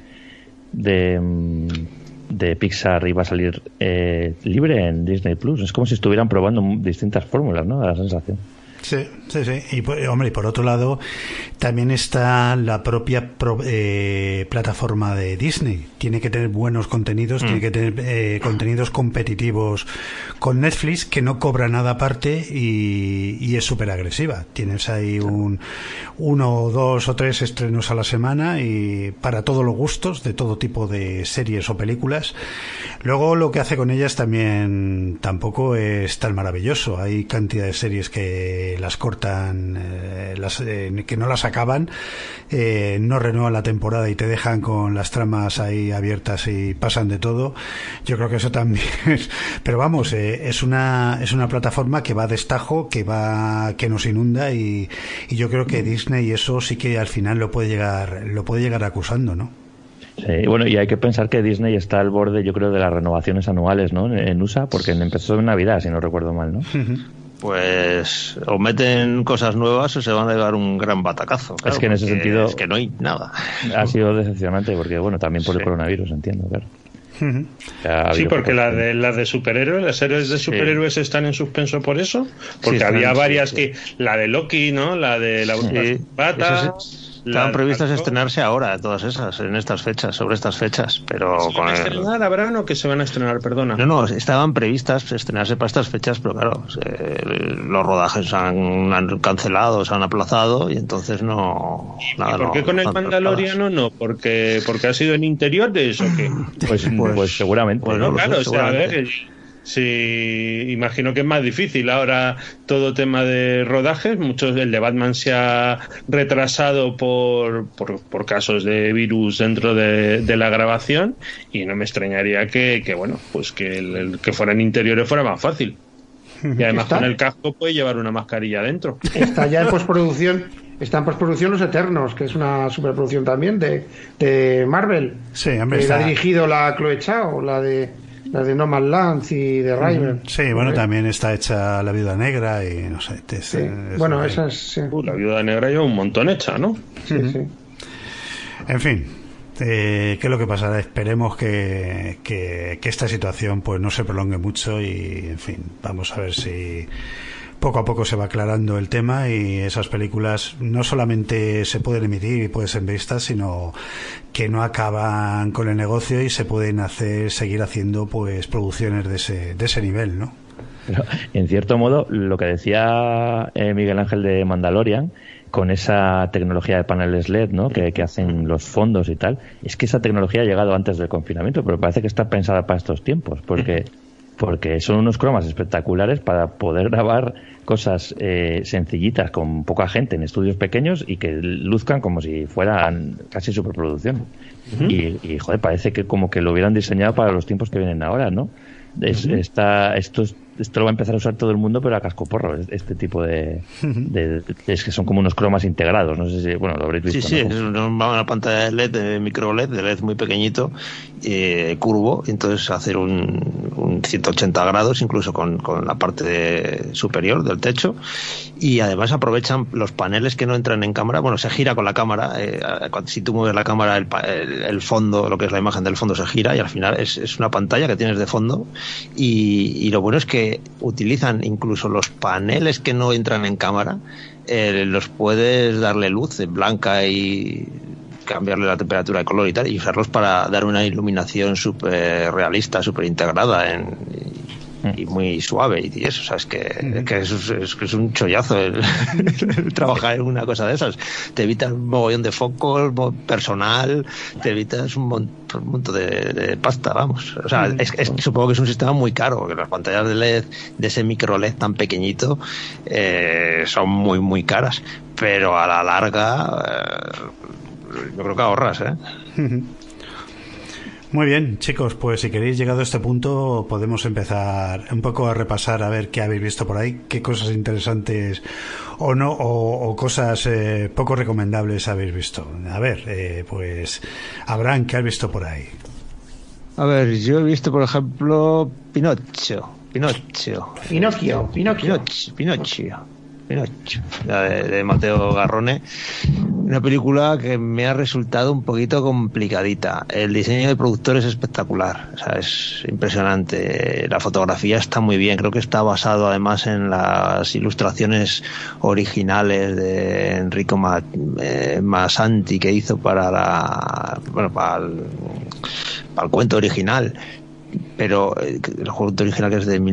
de Pixar iba a salir libre en Disney Plus? Es como si estuvieran probando distintas fórmulas, ¿no? Da la sensación. Sí. Y por otro lado también está la propia plataforma de Disney. Tiene que tener buenos contenidos, tiene que tener contenidos competitivos con Netflix, que no cobra nada aparte y es súper agresiva. Tienes ahí 1, 2 o 3 estrenos a la semana y para todos los gustos, de todo tipo de series o películas. Luego lo que hace con ellas también tampoco es tan maravilloso. Hay cantidad de series que las cortan, que no las acaban, no renuevan la temporada y te dejan con las tramas ahí abiertas y pasan de todo. Yo creo que eso también pero vamos, es una plataforma que va a destajo, que nos inunda y yo creo que Disney eso sí que al final lo puede llegar acusando, ¿no? Sí, bueno, y hay que pensar que Disney está al borde, yo creo, de las renovaciones anuales, ¿no? En USA, porque empezó en Navidad, si no recuerdo mal, ¿no? Pues o meten cosas nuevas o se van a llevar un gran batacazo. Claro, es que en ese sentido es que no hay nada. Ha sido decepcionante porque, bueno, también por el coronavirus, entiendo, claro. Sí, porque las de superhéroes, las series de superhéroes están en suspenso por eso, porque había varias que la de Loki, ¿no? La de la Bata. Estaban previstas estrenarse ahora, todas esas, en estas fechas, sobre estas fechas, pero ¿Se van a estrenar, Abraham, o que se van a estrenar, perdona? No, estaban previstas estrenarse para estas fechas, pero claro, los rodajes han cancelado, se han aplazado, y entonces no... ¿Y por qué con el Mandaloriano no? ¿Porque ha sido en interiores o qué? Pues seguramente. Pues no, claro, o sea, a ver... Sí, imagino que es más difícil ahora todo tema de rodajes. El de Batman se ha retrasado por casos de virus dentro de la grabación, y no me extrañaría que bueno, pues que que fueran interiores fuera más fácil. Y además con el casco puede llevar una mascarilla dentro. Está ya en postproducción. Está en postproducción Los Eternos, que es una superproducción también de Marvel. Sí, hombre, la ha dirigido la Chloe Zhao, la de No Man's Land y de Rival. Sí, bueno, también está hecha La Viuda Negra y no sé. Bueno, esa es... Sí. La Viuda Negra lleva un montón hecha, ¿no? Sí. En fin, ¿qué es lo que pasará? Esperemos que esta situación pues no se prolongue mucho y, en fin, vamos a ver si poco a poco se va aclarando el tema y esas películas no solamente se pueden emitir y pueden ser vistas, sino que no acaban con el negocio y se pueden seguir haciendo pues producciones de ese nivel, ¿no? Pero, en cierto modo, lo que decía Miguel Ángel de Mandalorian, con esa tecnología de paneles LED, ¿no? que hacen los fondos y tal, es que esa tecnología ha llegado antes del confinamiento, pero parece que está pensada para estos tiempos, porque son unos cromas espectaculares para poder grabar cosas sencillitas con poca gente en estudios pequeños y que luzcan como si fueran casi superproducción. Y joder, parece que como que lo hubieran diseñado para los tiempos que vienen ahora, ¿no? Esto lo va a empezar a usar todo el mundo, pero a cascoporro, este tipo de es que son como unos cromas integrados, no sé si, bueno, lo habréis visto. Sí, ¿no? Es una pantalla de LED, de micro LED, de LED muy pequeñito, curvo, y entonces hacer un 180 grados, incluso con la parte superior del techo, y además aprovechan los paneles que no entran en cámara. Bueno, se gira con la cámara, si tú mueves la cámara, el fondo, lo que es la imagen del fondo se gira, y al final es una pantalla que tienes de fondo, y lo bueno es que utilizan incluso los paneles que no entran en cámara, los puedes darle luz blanca y cambiarle la temperatura de color y tal, y usarlos para dar una iluminación súper realista, súper integrada y muy suave y eso, o sea, es que es un chollazo el trabajar en una cosa de esas. Te evitas un mogollón de focos, personal, te evitas un montón de pasta, vamos. O sea, supongo que es un sistema muy caro, porque las pantallas de LED, de ese micro LED tan pequeñito, son muy, muy caras, pero a la larga yo creo que ahorras, Muy bien, chicos, pues si queréis, llegado a este punto, podemos empezar un poco a repasar a ver qué habéis visto por ahí, qué cosas interesantes o no, o cosas poco recomendables habéis visto. A ver, pues, Abraham, ¿qué has visto por ahí? A ver, yo he visto, por ejemplo, Pinocchio, de Matteo Garrone, una película que me ha resultado un poquito complicadita. El diseño del productor es espectacular, o sea, es impresionante, la fotografía está muy bien, creo que está basado además en las ilustraciones originales de Enrico Masanti, que hizo para el cuento original, pero el cuento original, que es de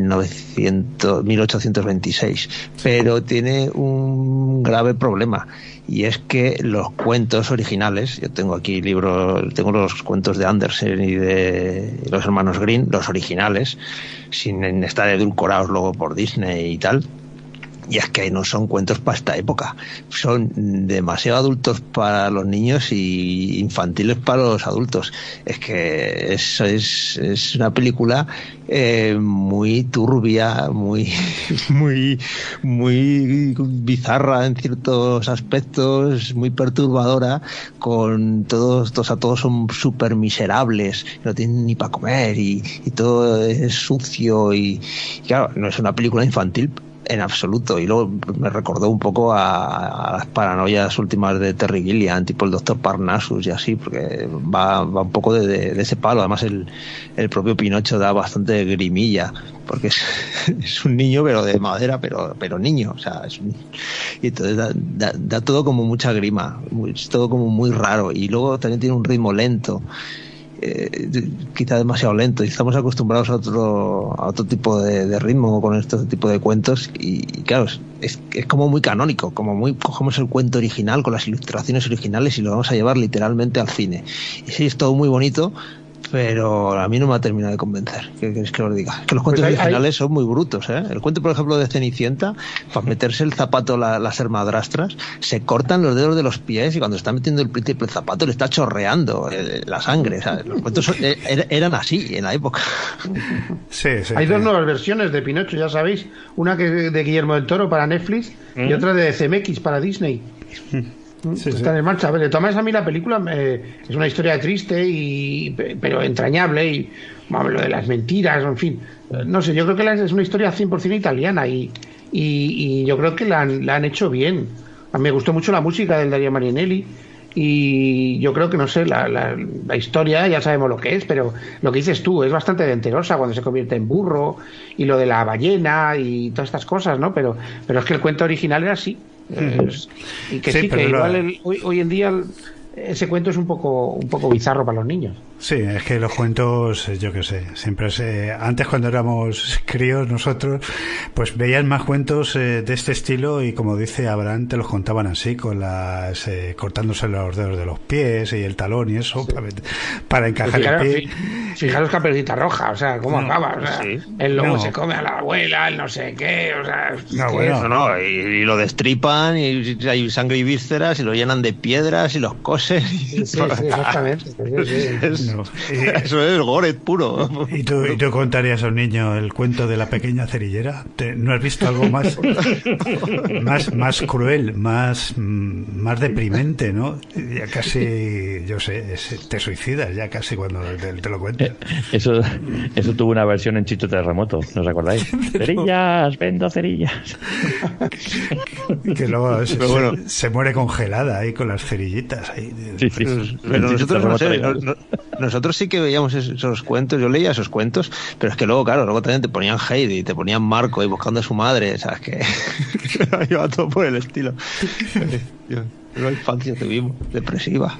1826, pero tiene un grave problema, y es que los cuentos originales, yo tengo aquí tengo los cuentos de Andersen y de los hermanos Grimm, los originales, sin estar edulcorados luego por Disney y tal. Y es que no son cuentos para esta época, son demasiado adultos para los niños y infantiles para los adultos. Es que eso es una película muy turbia, muy bizarra en ciertos aspectos, muy perturbadora, con todos son súper miserables, no tienen ni para comer y todo es sucio y claro, no es una película infantil en absoluto. Y luego me recordó un poco a las paranoias últimas de Terry Gilliam, tipo el Doctor Parnassus y así, porque va un poco de ese palo. Además el propio Pinocho da bastante grimilla, porque es un niño pero de madera, pero niño, o sea, y entonces da todo como mucha grima, es todo como muy raro, y luego también tiene un ritmo lento, quizá demasiado lento, y estamos acostumbrados a otro tipo de ritmo con este tipo de cuentos, y claro, es como muy canónico, cogemos el cuento original con las ilustraciones originales y lo vamos a llevar literalmente al cine, y sí, es todo muy bonito, pero a mí no me ha terminado de convencer. ¿Qué queréis que os diga? Es que los cuentos originales son muy brutos, ¿eh? El cuento, por ejemplo, de Cenicienta, para meterse el zapato las hermadrastras, se cortan los dedos de los pies y cuando está metiendo el príncipe el zapato le está chorreando la sangre. O sea, los cuentos eran así en la época. Sí, hay dos nuevas versiones de Pinocho, ya sabéis. Una que de Guillermo del Toro para Netflix y otra de CMX para Disney. Están en marcha. A ver, de todas maneras, a mí la película es una historia triste pero entrañable, y lo de las mentiras, en fin, no sé, yo creo que es una historia 100% italiana y yo creo que la han hecho bien. A mí me gustó mucho la música del Dario Marianelli y yo creo que, no sé, la historia ya sabemos lo que es, pero lo que dices tú es bastante venterosa cuando se convierte en burro y lo de la ballena y todas estas cosas, ¿no? Pero es que el cuento original era así. Y que sí, que igual hoy en día ese cuento es un poco bizarro para los niños. Sí, es que los cuentos, yo qué sé, siempre antes cuando éramos críos nosotros, pues veían más cuentos de este estilo y como dice Abraham, te los contaban así, con cortándose los dedos de los pies y el talón y eso, para encajar el pie. Fijaros Caperucita Roja, o sea, cómo acaba, o sea, el lobo se come a la abuela, el no sé qué, o sea... y lo destripan y hay sangre y vísceras y lo llenan de piedras y los cosen. Sí, exactamente. Eso es gore puro. ¿Y tú contarías a un niño el cuento de la pequeña cerillera? ¿No has visto algo más cruel, más deprimente, no? Ya casi, yo sé, te suicidas ya casi cuando te lo cuentas. Eso tuvo una versión en Chicho Terremoto, ¿no os acordáis? Cerillas, vendo cerillas. Que luego se muere congelada ahí con las cerillitas ahí. Sí. Pero nosotros sí que veíamos esos cuentos, yo leía esos cuentos, pero es que luego también te ponían Heidi, te ponían Marco ahí buscando a su madre, ¿sabes? Que iba todo por el estilo. La infancia tuvimos, depresiva.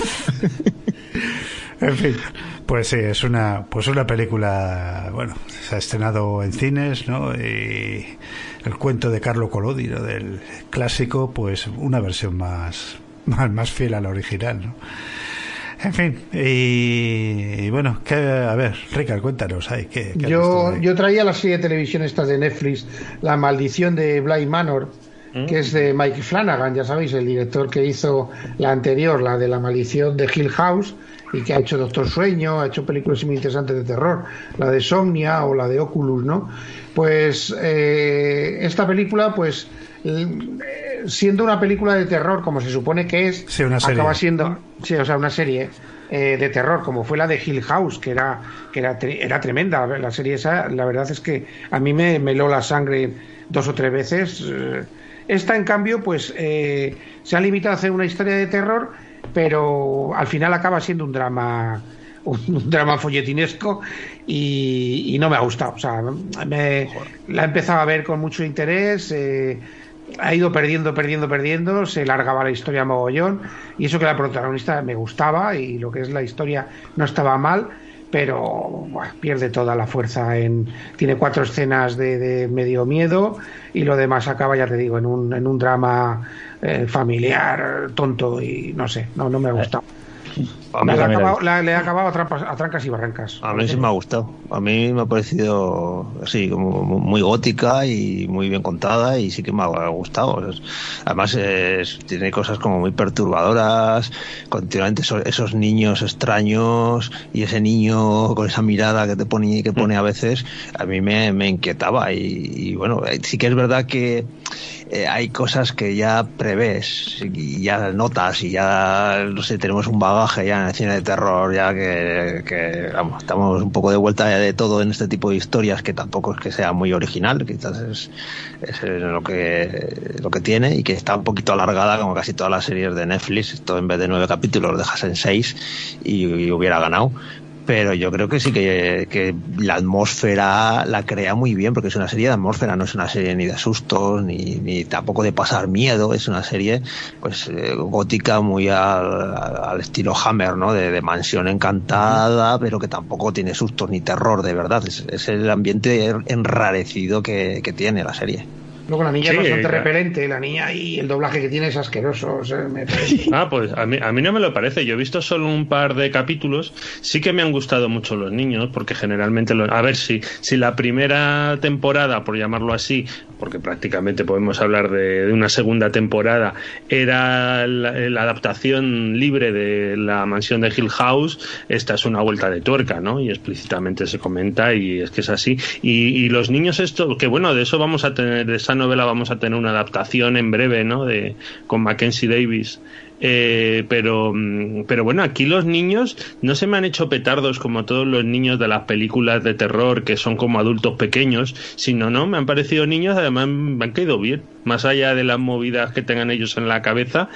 En fin, pues sí, es una película, bueno, se ha estrenado en cines, ¿no? Y el cuento de Carlo Collodi, ¿no? Del clásico, pues una versión más fiel al original, ¿no? En fin, y bueno, a ver, Ricard, cuéntanos. Yo traía la serie de televisión esta de Netflix, La maldición de Bly Manor, que es de Mike Flanagan, ya sabéis, el director que hizo la anterior, la de La maldición de Hill House, y que ha hecho Doctor Sueño, ha hecho películas muy interesantes de terror, la de Somnia o la de Oculus, ¿no? Pues esta película, pues siendo una película de terror como se supone que es, acaba siendo una serie de terror como fue la de Hill House, que era tremenda. La serie esa, la verdad es que a mí me heló la sangre 2 o 3 veces. Esta, en cambio, pues se ha limitado a hacer una historia de terror, pero al final acaba siendo un drama folletinesco y no me ha gustado. O sea, la he empezado a ver con mucho interés, ha ido perdiendo, se largaba la historia mogollón, y eso que la protagonista me gustaba y lo que es la historia no estaba mal, pero pierde toda la fuerza. Tiene 4 escenas de medio miedo y lo demás acaba, ya te digo, en un drama familiar tonto y no sé, no me ha gustado. Le he acabado a trancas y barrancas. A mí sí me ha gustado. A mí me ha parecido así como muy gótica y muy bien contada, y sí que me ha gustado. Además tiene cosas como muy perturbadoras, continuamente esos niños extraños y ese niño con esa mirada que pone a veces, a mí me inquietaba, y bueno, sí que es verdad que hay cosas que ya prevés y ya notas, y ya no sé, tenemos un bagaje ya en el cine de terror, ya que vamos, estamos un poco de vuelta de todo en este tipo de historias, que tampoco es que sea muy original, quizás es lo que tiene, y que está un poquito alargada como casi todas las series de Netflix. Esto, en vez de 9 capítulos, lo dejas en 6 y hubiera ganado. Pero yo creo que sí que la atmósfera la crea muy bien, porque es una serie de atmósfera, no es una serie ni de sustos ni tampoco de pasar miedo. Es una serie pues gótica, muy al estilo Hammer, ¿no? De mansión encantada, pero que tampoco tiene sustos ni terror de verdad. Es el ambiente enrarecido que tiene la serie. Luego la niña Sí, es bastante claro. repelente, la niña, y el doblaje que tiene es asqueroso. O sea, Pues a mí no me lo parece. Yo he visto solo un par de capítulos. Sí que me han gustado mucho los niños, porque generalmente... A ver, si la primera temporada, por llamarlo así, porque prácticamente podemos hablar de una segunda temporada, era la adaptación libre de La mansión de Hill House, esta es una vuelta de tuerca, ¿no? Y explícitamente se comenta, y es que es así. Y los niños, esto, que bueno, de eso vamos a tener, de esa novela vamos a tener una adaptación en breve, ¿no? Con Mackenzie Davis. Pero bueno, aquí los niños no se me han hecho petardos como todos los niños de las películas de terror, que son como adultos pequeños, sino no, me han parecido niños, además me han caído bien, más allá de las movidas que tengan ellos en la cabeza.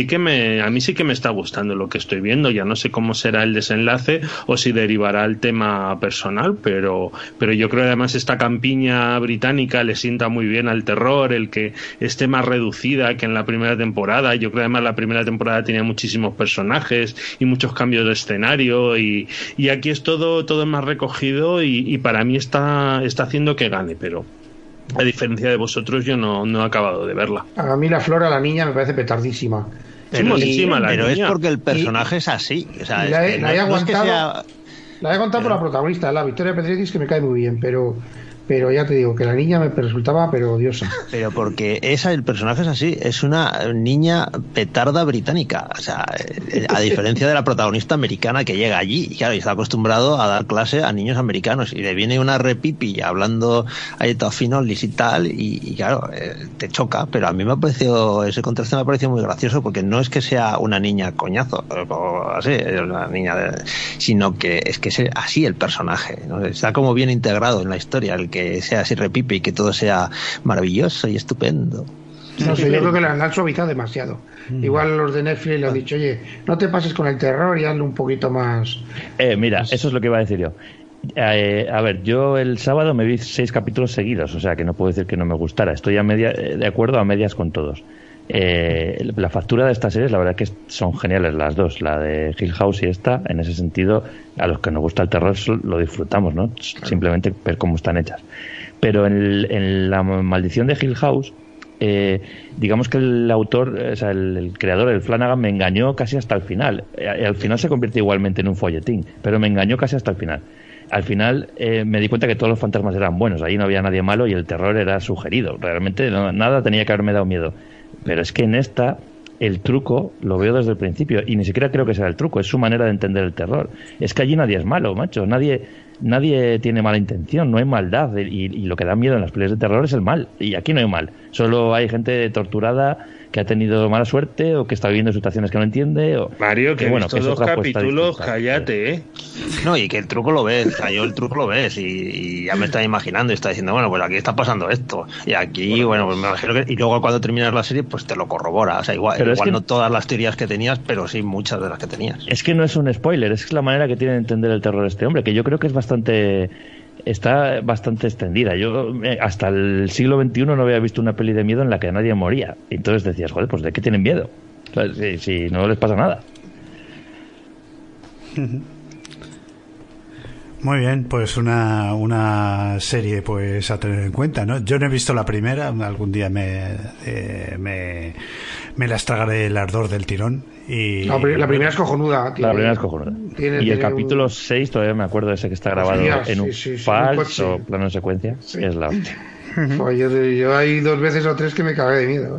A mí sí que me está gustando lo que estoy viendo. Ya no sé cómo será el desenlace o si derivará el tema personal, pero yo creo que además esta campiña británica le sienta muy bien al terror, el que esté más reducida que en la primera temporada. Yo creo que además la primera temporada tenía muchísimos personajes y muchos cambios de escenario, y aquí es todo más recogido, y para mí está haciendo que gane, pero a diferencia de vosotros yo no he acabado de verla. A mí la Flora, la niña, me parece petardísima. Pero niña. es porque el personaje es así. O sea, La es que he no es que aguantado, sea... la he aguantado por la protagonista, la Victoria Pedretis, que me cae muy bien, pero ya te digo que la niña me resultaba pero odiosa. Pero porque el personaje es así, es una niña petarda británica, o sea, a diferencia de la protagonista americana que llega allí, y claro, y está acostumbrado a dar clase a niños americanos, y le viene una repipi hablando ahí todo finolis y tal, y claro, te choca. Pero a mí me ha parecido, ese contraste me ha parecido muy gracioso, porque no es que sea una niña coñazo, o así, es una niña sino que es así el personaje, ¿no? Está como bien integrado en la historia, el que sea así repipe y que todo sea maravilloso y estupendo. No sé, yo creo que la han suavizado demasiado. Igual los de Netflix le han dicho, oye, no te pases con el terror y hazlo un poquito más. Mira, eso es lo que iba a decir yo. A ver, yo el sábado me vi 6 capítulos seguidos, o sea que no puedo decir que no me gustara. Estoy de acuerdo a medias con todos. La factura de estas series, la verdad que son geniales las dos, la de Hill House y esta. En ese sentido, a los que nos gusta el terror lo disfrutamos, ¿no? Claro. Simplemente ver cómo están hechas. Pero en La maldición de Hill House, digamos que el autor, o sea, el creador, el Flanagan, me engañó casi hasta el final. Al final se convierte igualmente en un folletín, pero me engañó casi hasta el final. Al final me di cuenta que todos los fantasmas eran buenos, allí no había nadie malo y el terror era sugerido. Realmente nada tenía que haberme dado miedo. Pero es que en esta el truco lo veo desde el principio, y ni siquiera creo que sea el truco, es su manera de entender el terror. Es que allí nadie es malo, macho, nadie tiene mala intención, no hay maldad, y lo que da miedo en las películas de terror es el mal, y aquí no hay mal, solo hay gente torturada que ha tenido mala suerte o que está viviendo situaciones que no entiende. Mario, que bueno, he visto 2 capítulos, cállate, No, y que el truco lo ves, o sea, yo el truco lo ves y ya me está imaginando y está diciendo, bueno, pues aquí está pasando esto, y aquí, bueno, pues me imagino que... Y luego cuando terminas la serie, pues te lo corrobora, o sea, igual que... no todas las teorías que tenías, pero sí muchas de las que tenías. Es que no es un spoiler, es la manera que tiene de entender el terror este hombre, que yo creo que está bastante extendida. Yo hasta el siglo XXI no había visto una peli de miedo en la que nadie moría. Entonces decías, joder, pues ¿de qué tienen miedo? O sea, si no les pasa nada. Muy bien, pues una serie pues a tener en cuenta, ¿no? Yo no he visto la primera, algún día me las tragaré el ardor del tirón. Y la primera es cojonuda. La primera es cojonuda. Y el capítulo 6, todavía me acuerdo, ese que está grabado en un falso plano en secuencia, sí. Es la hostia. Pues yo hay 2 veces o 3 que me cagué de miedo.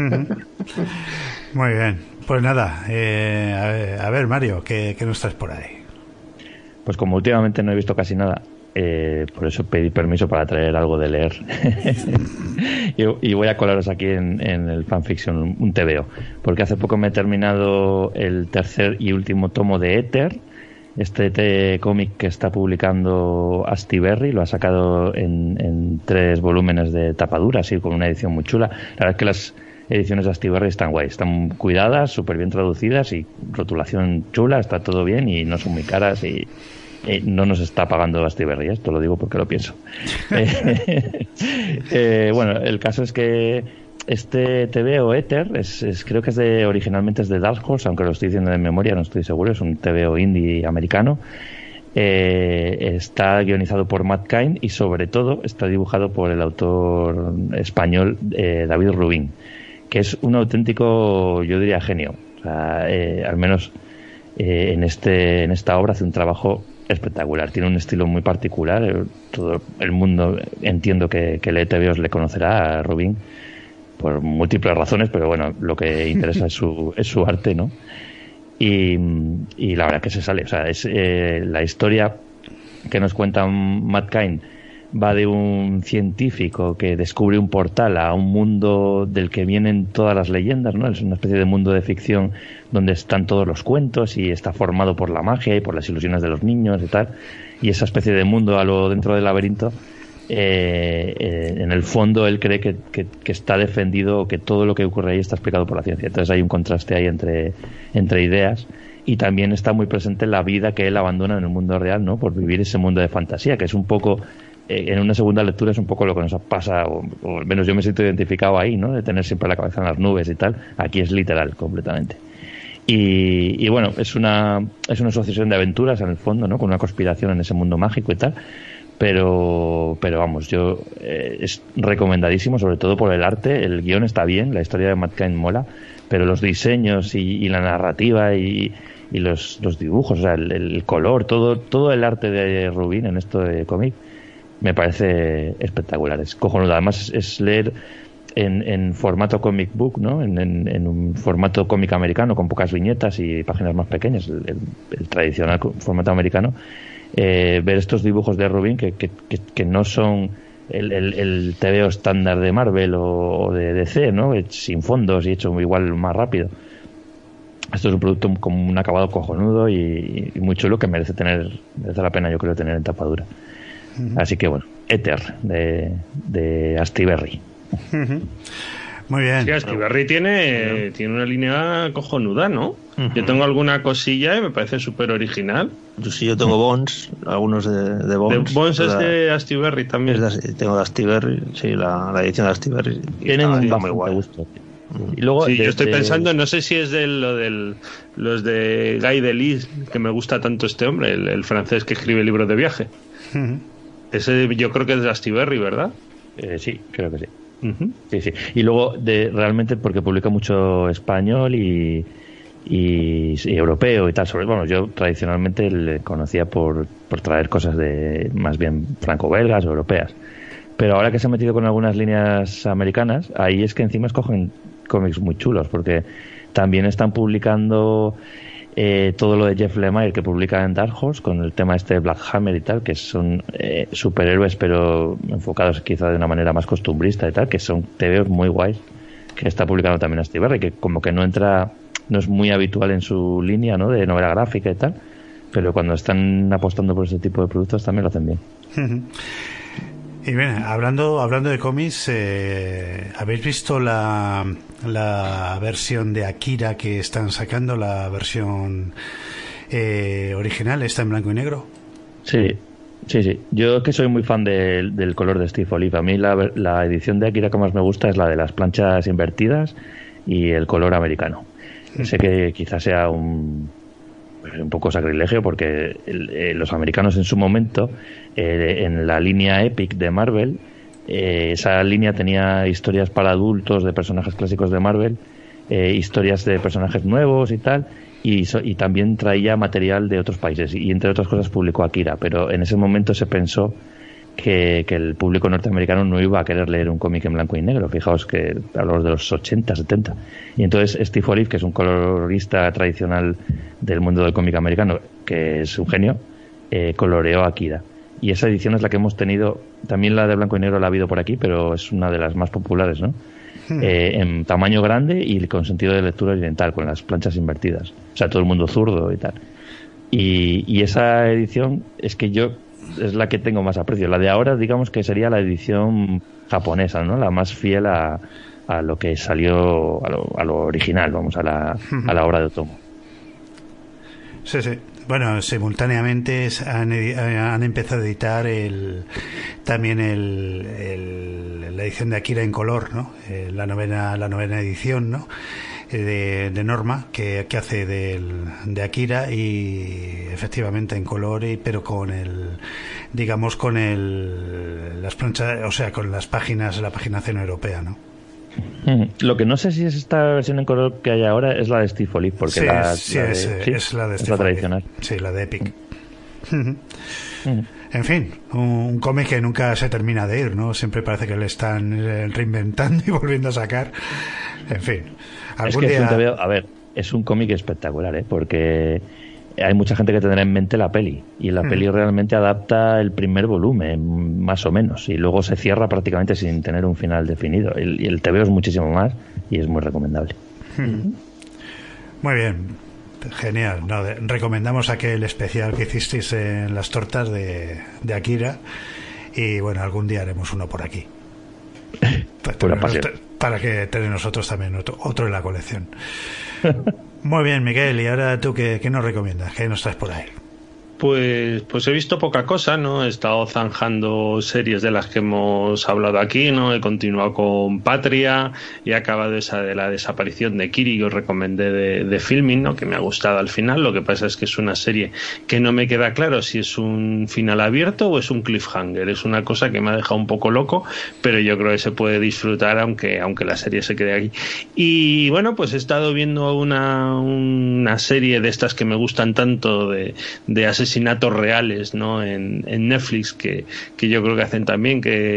Muy bien, pues nada, a ver Mario, ¿qué nos traes por ahí? Pues como últimamente no he visto casi nada, por eso pedí permiso para traer algo de leer. y voy a colaros aquí en el fanfiction un TVO, porque hace poco me he terminado el 3er y último tomo de Éter, este cómic que está publicando Astiberri. Lo ha sacado en 3 volúmenes de tapadura, así con una edición muy chula. La verdad es que las ediciones de Astiberri están guay, están cuidadas, súper bien traducidas y rotulación chula, está todo bien y no son muy caras y no nos está pagando Astiberri, esto lo digo porque lo pienso. Bueno, el caso es que este TVO Éter creo que originalmente es de Dark Horse, aunque lo estoy diciendo de memoria, no estoy seguro, es un TVO indie americano. está guionizado por Matt Cain y sobre todo está dibujado por el autor español David Rubin, que es un auténtico, yo diría, genio. O sea, al menos en esta obra hace un trabajo espectacular. Tiene un estilo muy particular. Todo el mundo, entiendo que lee TVOs, le conocerá a Rubin por múltiples razones, pero bueno, lo que interesa es su arte, ¿no? Y la verdad que se sale. O sea, es la historia que nos cuenta Matt Cain va de un científico que descubre un portal a un mundo del que vienen todas las leyendas, ¿no? Es una especie de mundo de ficción donde están todos los cuentos y está formado por la magia y por las ilusiones de los niños y tal. Y esa especie de mundo a lo dentro del laberinto, en el fondo él cree que está defendido, que todo lo que ocurre ahí está explicado por la ciencia. Entonces hay un contraste ahí entre ideas. Y también está muy presente la vida que él abandona en el mundo real, ¿no? Por vivir ese mundo de fantasía, que es un poco, en una segunda lectura es un poco lo que nos pasa, o al menos yo me siento identificado ahí, ¿no? De tener siempre la cabeza en las nubes y tal. Aquí es literal, completamente. Y bueno, es una sucesión de aventuras en el fondo, ¿no? Con una conspiración en ese mundo mágico y tal. Pero vamos, es recomendadísimo, sobre todo por el arte. El guión está bien, la historia de Matt Cain mola, pero los diseños y la narrativa y los dibujos, o sea, el color, todo el arte de Rubin en esto de cómic me parece espectacular. Es cojonudo. Además es leer en formato comic book, ¿no? En un formato cómic americano con pocas viñetas y páginas más pequeñas, el tradicional formato americano. Ver estos dibujos de Rubin que no son el TVO estándar de Marvel o de DC, ¿no? Sin fondos y hecho igual más rápido. Esto es un producto con un acabado cojonudo y muy chulo que merece la pena, yo creo, tener en tapadura. Uh-huh. Así que bueno, Éter de Astiberri. Uh-huh. Muy bien. Sí, Astiberri tiene una línea cojonuda, ¿no? Uh-huh. Yo tengo alguna cosilla y me parece súper original. Yo tengo Bones, algunos de Bones. De Bones es de Astiberri también. Tengo de Astiberri, sí, la edición de Astiberri. Tienen un muy guay gusto. Y luego yo estoy pensando, no sé si es de los de Guy Delis, que me gusta tanto este hombre, el francés que escribe libros de viaje. Uh-huh. Ese yo creo que es de Astiberri, ¿verdad? Sí, creo que sí. Uh-huh. Sí. Y luego realmente porque publica mucho español y europeo y tal. Bueno, yo tradicionalmente le conocía por traer cosas de más bien franco-belgas o europeas. Pero ahora que se ha metido con algunas líneas americanas, ahí es que encima escogen cómics muy chulos, porque también están publicando todo lo de Jeff Lemire que publica en Dark Horse con el tema este de Black Hammer y tal, que son superhéroes pero enfocados quizá de una manera más costumbrista y tal, que son TVOs muy guays, que está publicando también Astiberri, que como que no es muy habitual en su línea, ¿no? De novela gráfica y tal, pero cuando están apostando por ese tipo de productos también lo hacen bien. Y bien, hablando de cómics, ¿habéis visto la versión de Akira que están sacando, la versión original? ¿Está en blanco y negro? Sí. Yo que soy muy fan del color de Steve Olive. A mí la edición de Akira que más me gusta es la de las planchas invertidas y el color americano. Sé que quizás sea un poco sacrilegio porque los americanos en su momento, en la línea Epic de Marvel, esa línea tenía historias para adultos de personajes clásicos de Marvel, historias de personajes nuevos y tal, y también traía material de otros países y entre otras cosas publicó Akira, pero en ese momento se pensó que el público norteamericano no iba a querer leer un cómic en blanco y negro. Fijaos que hablamos de los 80, 70. Y entonces Steve Olive, que es un colorista tradicional del mundo del cómic americano, que es un genio, coloreó Akira. Y esa edición es la que hemos tenido, también la de blanco y negro la ha habido por aquí, pero es una de las más populares, ¿no? En tamaño grande y con sentido de lectura oriental, con las planchas invertidas. O sea, todo el mundo zurdo y tal. Y esa edición es que es la que tengo más aprecio. La de ahora, digamos que sería la edición japonesa, ¿no? La más fiel a lo que salió, a lo original, vamos, a la obra de Otomo. Sí. Bueno, simultáneamente han empezado a editar también la edición de Akira en color, ¿no? La novena edición, ¿no? de Norma, que hace de Akira, y efectivamente en color, pero con las planchas, o sea, con las páginas, la paginación europea, ¿no? Lo que no sé si es esta versión en color que hay ahora es la de Steve Olive, porque es la de Steve tradicional. Sí, la de Epic. En fin, un cómic que nunca se termina de ir, ¿no? Siempre parece que le están reinventando y volviendo a sacar. En fin, algún día... A ver, es un cómic espectacular, porque hay mucha gente que tendrá en mente la peli, y la peli realmente adapta el primer volumen, más o menos, y luego se cierra prácticamente sin tener un final definido. Y el TVO es muchísimo más, y es muy recomendable. Muy bien, genial. No, recomendamos aquel especial que hicisteis en las tortas de Akira, y bueno, algún día haremos uno por aquí. Para que tener nosotros también otro en la colección. Muy bien, Miguel, y ahora tú, ¿qué nos recomiendas? ¿Qué nos traes por ahí? Pues he visto poca cosa, ¿no? He estado zanjando series de las que hemos hablado aquí, ¿no? He continuado con Patria y he acabado esa de la desaparición de Kiri que os recomendé de Filming, ¿no? Que me ha gustado al final. Lo que pasa es que es una serie que no me queda claro si es un final abierto o es un cliffhanger. Es una cosa que me ha dejado un poco loco, pero yo creo que se puede disfrutar aunque la serie se quede aquí. Y bueno, pues he estado viendo una serie de estas que me gustan tanto de asesinatos reales, ¿no? En Netflix, que yo creo que hacen también, que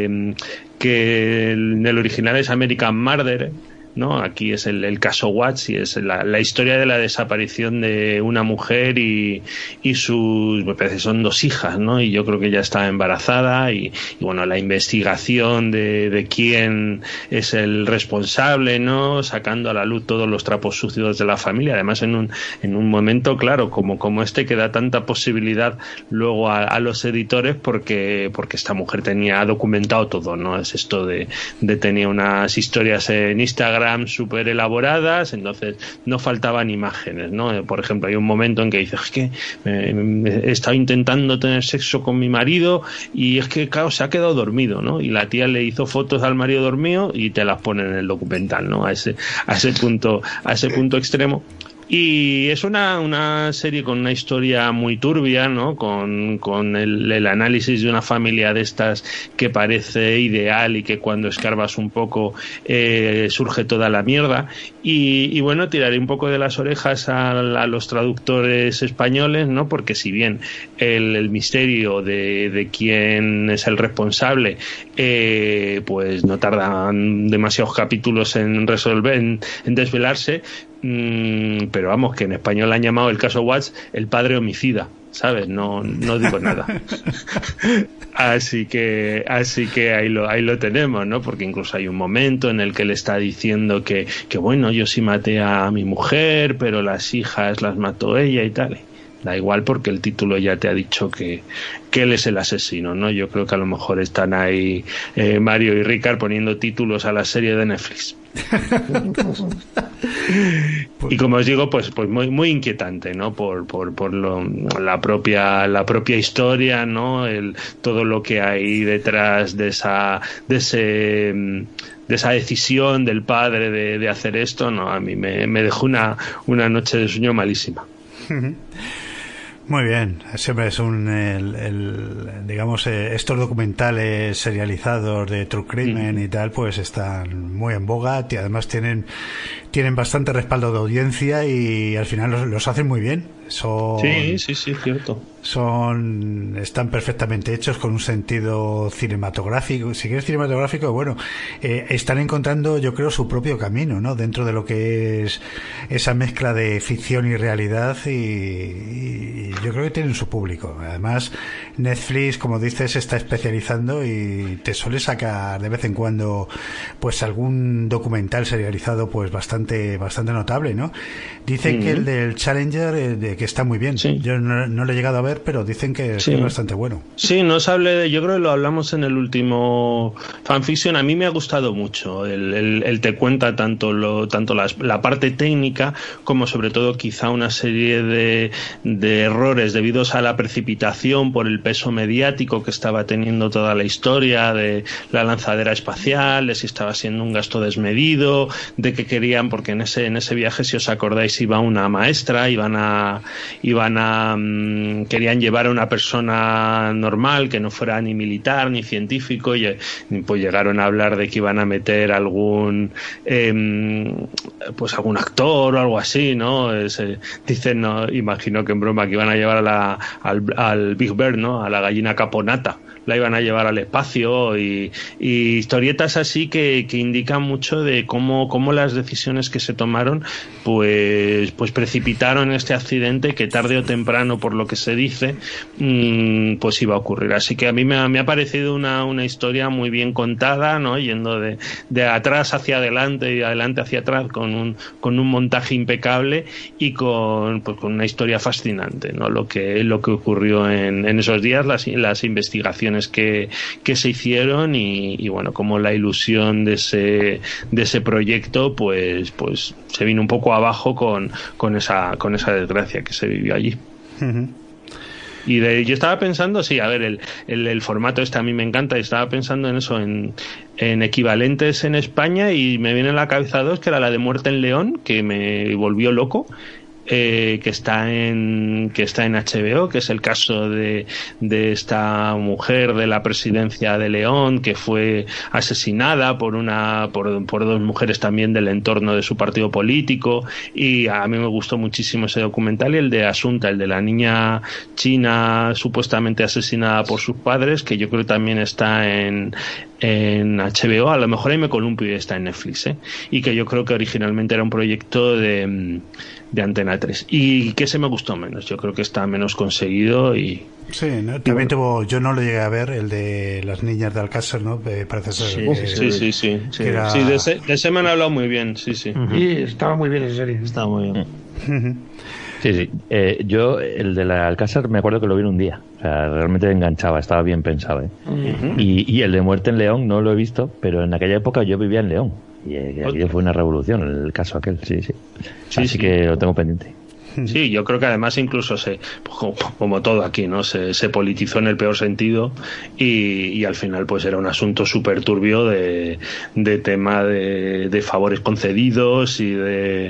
en el original es American Murder, ¿no? Aquí es el caso Watts, y es la historia de la desaparición de una mujer y sus, me parece, son 2 hijas, ¿no? Y yo creo que ella estaba embarazada y bueno, la investigación de quién es el responsable, ¿no? Sacando a la luz todos los trapos sucios de la familia, además en un momento, claro, como este, que da tanta posibilidad luego a los editores, porque esta mujer tenía documentado todo, ¿no? Es esto de tenía unas historias en Instagram súper elaboradas, entonces no faltaban imágenes, ¿no? Por ejemplo, hay un momento en que dices, es que he estado intentando tener sexo con mi marido y es que, claro, se ha quedado dormido, ¿no? Y la tía le hizo fotos al marido dormido y te las pone en el documental, ¿no? A ese punto extremo. Y es una serie con una historia muy turbia, ¿no? Con el análisis de una familia de estas que parece ideal y que cuando escarbas un poco surge toda la mierda. Y bueno, tiraré un poco de las orejas a los traductores españoles, ¿no? Porque si bien el misterio de quién es el responsable, pues no tardan demasiados capítulos en resolver, en desvelarse. Pero vamos, que en español han llamado el caso Watts el padre homicida, ¿sabes? No digo nada. Así que ahí lo tenemos, ¿no? Porque incluso hay un momento en el que le está diciendo que bueno, yo sí maté a mi mujer, pero las hijas las mató ella y tal. Da igual, porque el título ya te ha dicho que él es el asesino, ¿no? Yo creo que a lo mejor están ahí Mario y Ricard poniendo títulos a la serie de Netflix. Y como os digo, pues muy muy inquietante, ¿no? Por la propia historia, ¿no? Todo lo que hay detrás de esa decisión del padre de hacer esto, ¿no? A mí me dejó una noche de sueño malísima. Muy bien, siempre es digamos, estos documentales serializados de true crimen y tal, pues están muy en boga, y además tienen bastante respaldo de audiencia y al final los hacen muy bien. Sí, cierto. Están perfectamente hechos, con un sentido cinematográfico. Si quieres cinematográfico, bueno, están encontrando, yo creo, su propio camino, ¿no? Dentro de lo que es esa mezcla de ficción y realidad, y yo creo que tienen su público. Además, Netflix, como dices, se está especializando y te suele sacar de vez en cuando pues algún documental serializado pues bastante notable, ¿no? Dicen que el del Challenger, que está muy bien. Sí. Yo no lo he llegado a ver, pero dicen que es bastante bueno. Sí, nos hable yo creo que lo hablamos en el último fanfiction. A mí me ha gustado mucho. Él te cuenta tanto la parte técnica como sobre todo quizá una serie de errores debidos a la precipitación por el peso mediático que estaba teniendo toda la historia de la lanzadera espacial, de si estaba siendo un gasto desmedido, de que querían, porque en ese viaje, si os acordáis, iba una maestra, querían llevar a una persona normal que no fuera ni militar ni científico, y pues llegaron a hablar de que iban a meter algún actor o algo así, ¿no? Dicen, no, imagino que en broma, que iban a llevar al Big Bird, ¿no? A la gallina caponata, la iban a llevar al espacio, y historietas así que indican mucho de cómo las decisiones que se tomaron pues precipitaron este accidente que tarde o temprano, por lo que se dice, pues iba a ocurrir. Así que a mí me ha parecido una historia muy bien contada, ¿no? Yendo de atrás hacia adelante y adelante hacia atrás, con un montaje impecable y con una historia fascinante, ¿no? Lo que ocurrió en esos días, las investigaciones que se hicieron, y bueno, como la ilusión de ese proyecto pues se vino un poco abajo con esa desgracia que se vivió allí. Uh-huh. Y yo estaba pensando, sí, a ver, el formato este a mí me encanta, y estaba pensando en eso, en equivalentes en España, y me viene a la cabeza dos, que era la de Muerte en León, que me volvió loco, que está en HBO, que es el caso de esta mujer de la presidencia de León, que fue asesinada por dos mujeres también del entorno de su partido político. Y a mí me gustó muchísimo ese documental, y el de Asunta, el de la niña china supuestamente asesinada por sus padres, que yo creo que también está en HBO, a lo mejor ahí me columpio y está en Netflix, y que yo creo que originalmente era un proyecto de Antena 3, y que se me gustó menos. Yo creo que está menos conseguido. Y sí, ¿no? También yo no lo llegué a ver, el de las niñas de Alcázar, ¿no? Parece ser sí. Era... Sí, de ese me han hablado muy bien, sí. Uh-huh. Y estaba muy bien esa serie. Estaba muy bien. Uh-huh. Sí. Yo, el de la Alcázar, me acuerdo que lo vi en un día. O sea, realmente enganchaba, estaba bien pensado, ¿eh? Uh-huh. Y el de Muerte en León no lo he visto, pero en aquella época yo vivía en León. Y aquello fue una revolución, el caso aquel, sí. Así que lo tengo pendiente. Sí, yo creo que además incluso como todo aquí, ¿no? Se politizó en el peor sentido, y al final pues era un asunto súper turbio de tema de favores concedidos y de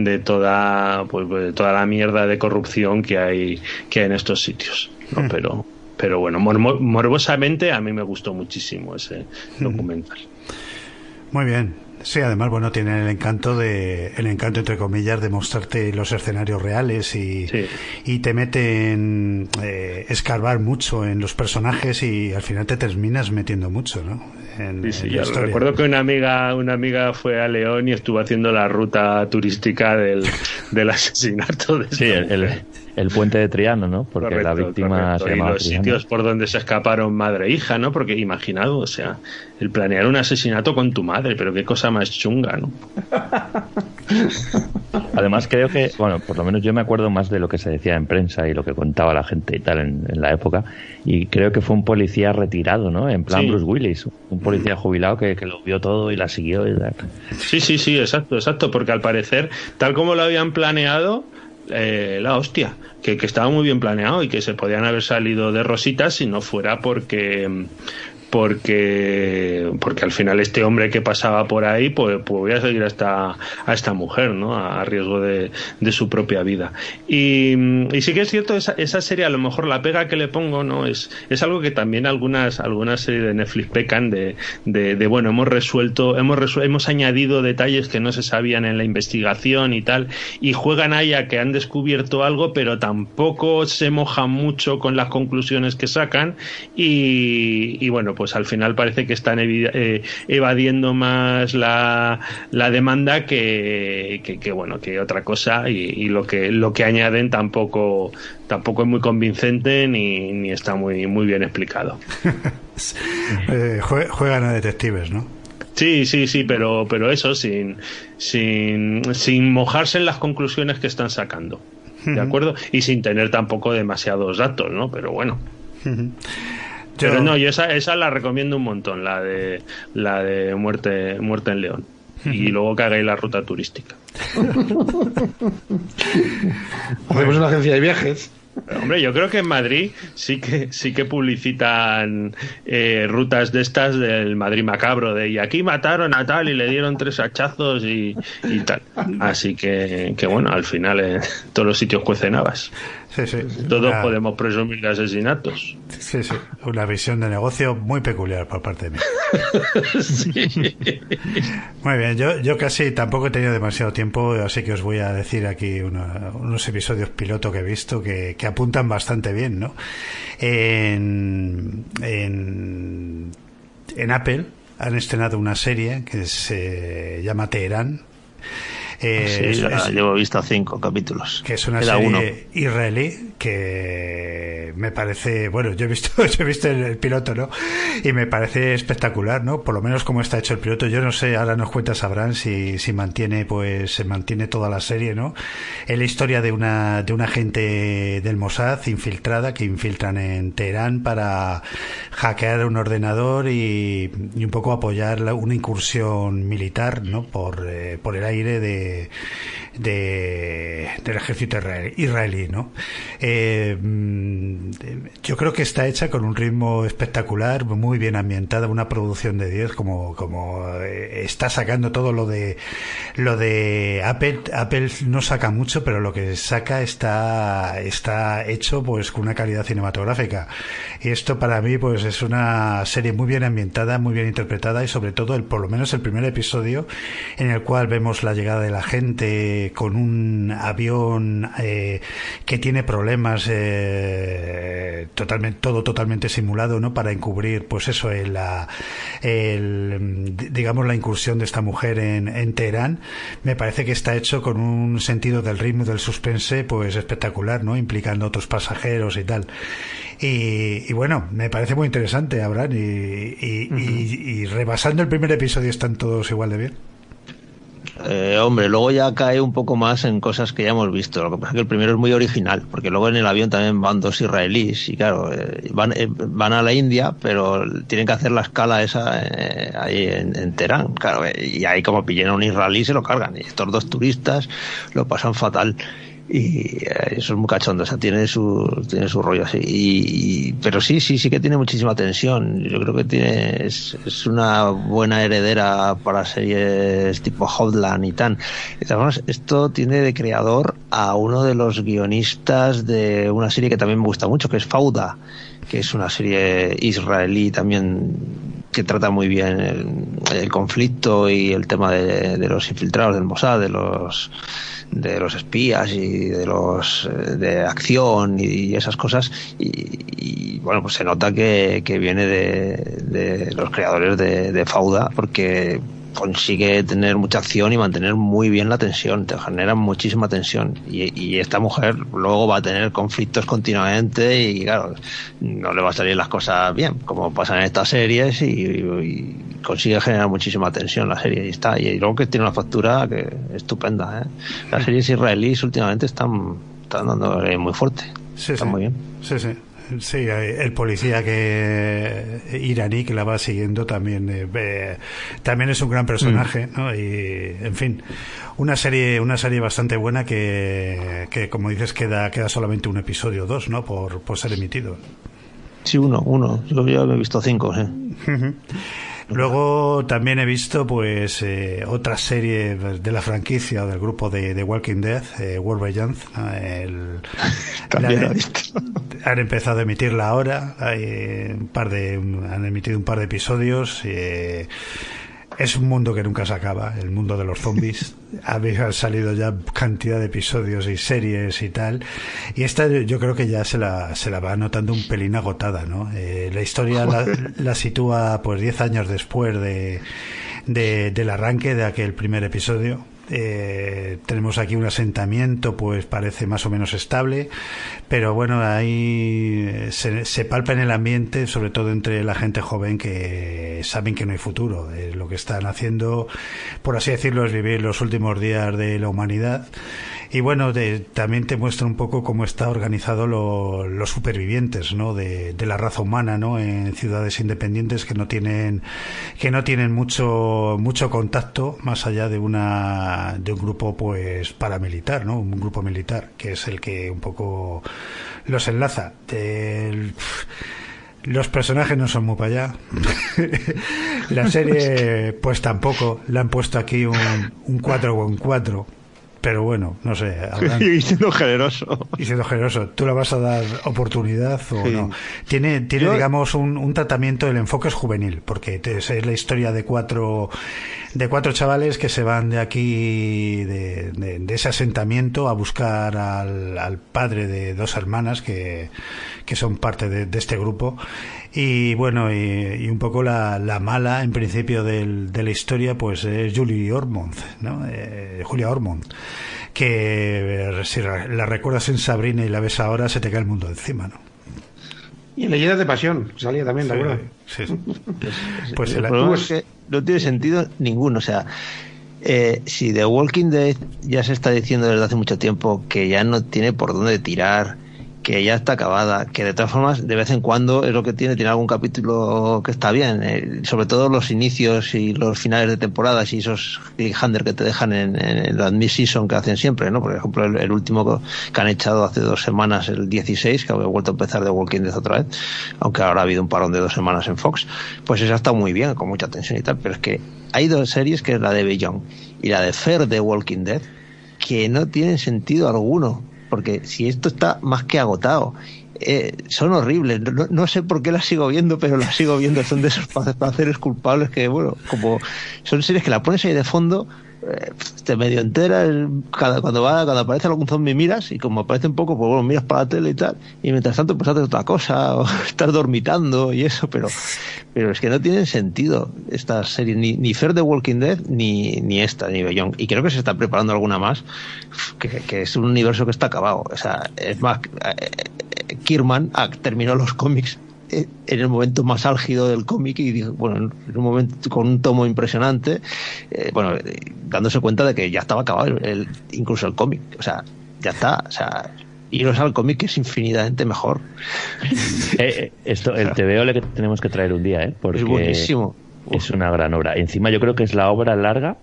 toda la mierda de corrupción que hay en estos sitios, ¿no? Pero bueno, morbosamente a mí me gustó muchísimo ese documental. Muy bien. Sí, además, bueno, tiene el encanto entre comillas de mostrarte los escenarios reales, y te meten escarbar mucho en los personajes, y al final te terminas metiendo mucho, ¿no? Yo recuerdo que una amiga fue a León y estuvo haciendo la ruta turística del asesinato de el puente de Triano, ¿no? Porque correcto, la víctima se llamaba y los Triano. Sitios por donde se escaparon madre e hija, ¿no? Porque imaginado, o sea, el planear un asesinato con tu madre, pero qué cosa más chunga, ¿no? Además, creo que, bueno, por lo menos yo me acuerdo más de lo que se decía en prensa y lo que contaba la gente y tal en la época, y creo que fue un policía retirado, ¿no? En plan Bruce Willis, un policía jubilado que lo vio todo y la siguió y tal. Sí, exacto, porque al parecer, tal como lo habían planeado, la hostia, que estaba muy bien planeado, y que se podían haber salido de rositas si no fuera porque al final este hombre que pasaba por ahí pues voy a seguir a esta mujer, ¿no? A riesgo de su propia vida. Y sí que es cierto, esa serie, a lo mejor la pega que le pongo, ¿no? Es algo que también algunas series de Netflix pecan de bueno, hemos añadido detalles que no se sabían en la investigación y tal, y juegan ahí a que han descubierto algo, pero tampoco se mojan mucho con las conclusiones que sacan, y bueno, pues al final parece que están evadiendo más la demanda que otra cosa, y lo que añaden tampoco es muy convincente ni está muy bien explicado. Juegan a detectives, ¿no? Sí, pero eso sin mojarse en las conclusiones que están sacando. ¿de acuerdo? Y sin tener tampoco demasiados datos, ¿no? Pero bueno. Pero no, yo esa la recomiendo un montón, la de Muerte en León. Y luego que hagáis la ruta turística. Hacemos una agencia de viajes. Pero, hombre, yo creo que en Madrid sí que publicitan rutas de estas del Madrid macabro, y aquí mataron a tal y le dieron 3 hachazos y tal. Así que bueno, al final todos los sitios cuecen habas. Sí, sí. Todos podemos presumir de asesinatos. Sí, sí. Una visión de negocio muy peculiar por parte de mí. Sí. Muy bien, yo casi tampoco he tenido demasiado tiempo, así que os voy a decir aquí unos episodios piloto que he visto que apuntan bastante bien, ¿no? En Apple han estrenado una serie que se llama Teherán. Llevo visto 5 capítulos. Que es una serie israelí que me parece, bueno, yo he visto el piloto, ¿no? Y me parece espectacular, ¿no? Por lo menos como está hecho el piloto. Yo no sé, ahora nos cuenta Sabrán si se mantiene toda la serie, ¿no? Es la historia de una agente del Mossad infiltrada que infiltran en Teherán para hackear un ordenador y un poco apoyar una incursión militar, ¿no? Por el aire del ejército israelí, ¿no? Yo creo que está hecha con un ritmo espectacular, muy bien ambientada, una producción de 10, como está sacando todo lo de Apple. Apple no saca mucho, pero lo que saca está hecho pues con una calidad cinematográfica, y esto para mí pues es una serie muy bien ambientada, muy bien interpretada, y sobre todo por lo menos el primer episodio, en el cual vemos la llegada de la gente con un avión que tiene problemas, totalmente simulado, ¿no? Para encubrir pues eso, digamos la incursión de esta mujer en Teherán. Me parece que está hecho con un sentido del ritmo, del suspense pues espectacular, ¿no? Implicando a otros pasajeros y tal. Y bueno, me parece muy interesante, Abraham, y rebasando el primer episodio están todos igual de bien. Hombre, luego ya cae un poco más en cosas que ya hemos visto. Lo que pasa es que el primero es muy original, porque luego en el avión también van 2 israelíes y claro, van a la India, pero tienen que hacer la escala esa ahí en Teherán, claro, y ahí como pillen a un israelí se lo cargan, y estos 2 turistas lo pasan fatal. Y eso es muy cachondo, o sea, tiene su rollo así, pero sí que tiene muchísima tensión. Yo creo que es una buena heredera para series tipo Hotline y tal. De todas formas, esto tiene de creador a uno de los guionistas de una serie que también me gusta mucho, que es Fauda, que es una serie israelí también que trata muy bien el conflicto y el tema de los infiltrados del Mossad, de los espías y de acción y esas cosas, y bueno, pues se nota que viene de los creadores de Fauda, porque consigue tener mucha acción y mantener muy bien la tensión, te genera muchísima tensión, y esta mujer luego va a tener conflictos continuamente y claro, no le va a salir las cosas bien, como pasa en estas series, y consigue generar muchísima tensión la serie, y luego que tiene una factura que estupenda, ¿eh? Las series israelíes últimamente están dando muy fuerte, están muy bien. Sí, el policía iraní que la va siguiendo también es un gran personaje, ¿no? Y en fin, una serie bastante buena que como dices queda solamente un episodio o 2, ¿no? Por ser emitido. Sí, uno. Yo ya he visto 5, ¿eh? Luego también he visto pues otra serie de la franquicia o del grupo de Walking Dead, World Beyond, han empezado a emitirla ahora, han emitido un par de episodios. Es un mundo que nunca se acaba, el mundo de los zombies. Han salido ya cantidad de episodios y series y tal, y esta yo creo que ya se la va notando un pelín agotada, ¿no? La historia la sitúa pues 10 años después del arranque de aquel primer episodio, tenemos aquí un asentamiento, pues parece más o menos estable, pero bueno, ahí se palpa en el ambiente, sobre todo entre la gente joven, que saben que no hay futuro. Lo que están haciendo, por así decirlo, es vivir los últimos días de la humanidad. Y bueno, también te muestra un poco cómo está organizado los supervivientes, ¿no? De la raza humana, ¿no? En ciudades independientes que no tienen mucho contacto más allá de un grupo, pues, paramilitar, ¿no? Un grupo militar, que es el que un poco los enlaza. Los personajes no son muy para allá. La serie, pues tampoco. Le han puesto aquí un 4,4. Pero bueno, no sé. Y siendo generoso. ¿Tú le vas a dar oportunidad o no? Tiene digamos, un tratamiento, el enfoque es juvenil, porque es la historia de cuatro chavales que se van de aquí, de ese asentamiento, a buscar al padre de dos hermanas que son parte de este grupo. Y bueno, y un poco la mala, en principio, de la historia, pues es Julia Ormond, ¿no? Julia Ormond, que si la recuerdas en Sabrina y la ves ahora, se te cae el mundo encima, ¿no? Y en Leyendas de Pasión salía también, ¿de acuerdo? Sí. Pues el problema es que no tiene sentido ninguno. O sea, si The Walking Dead ya se está diciendo desde hace mucho tiempo que ya no tiene por dónde tirar, que ya está acabada, que de todas formas de vez en cuando es lo que tiene algún capítulo que está bien, sobre todo los inicios y los finales de temporadas y esos cliffhanger que te dejan en la mid-season que hacen siempre, ¿no? Por ejemplo, el último que han echado hace 2 semanas, el 16, que ha vuelto a empezar The Walking Dead otra vez, aunque ahora ha habido un parón de 2 semanas en Fox, pues eso ha estado muy bien, con mucha tensión y tal, pero es que hay 2 series, que es la de Beyond y la de Fear the Walking Dead, que no tienen sentido alguno. Porque si esto está más que agotado, son horribles. No sé por qué las sigo viendo, pero las sigo viendo. Son de esos placeres culpables que, bueno, como son series que la pones ahí de fondo, te medio entera, cuando aparece algún zombie miras, y como aparece un poco, pues bueno, miras para la tele y tal, y mientras tanto pues haces otra cosa, o estás dormitando y eso, pero es que no tienen sentido estas series, ni Fear the Walking Dead, ni esta, ni Beyond. Y creo que se está preparando alguna más, que es un universo que está acabado. O sea, es más, Kirkman terminó los cómics en el momento más álgido del cómic, y dijo, bueno, en un momento con un tomo impresionante, dándose cuenta de que ya estaba acabado incluso el cómic. O sea, ya está. O sea, iros al cómic, que es infinitamente mejor. El TVO le tenemos que traer un día, porque es buenísimo. Es una gran obra. Encima yo creo que es la obra larga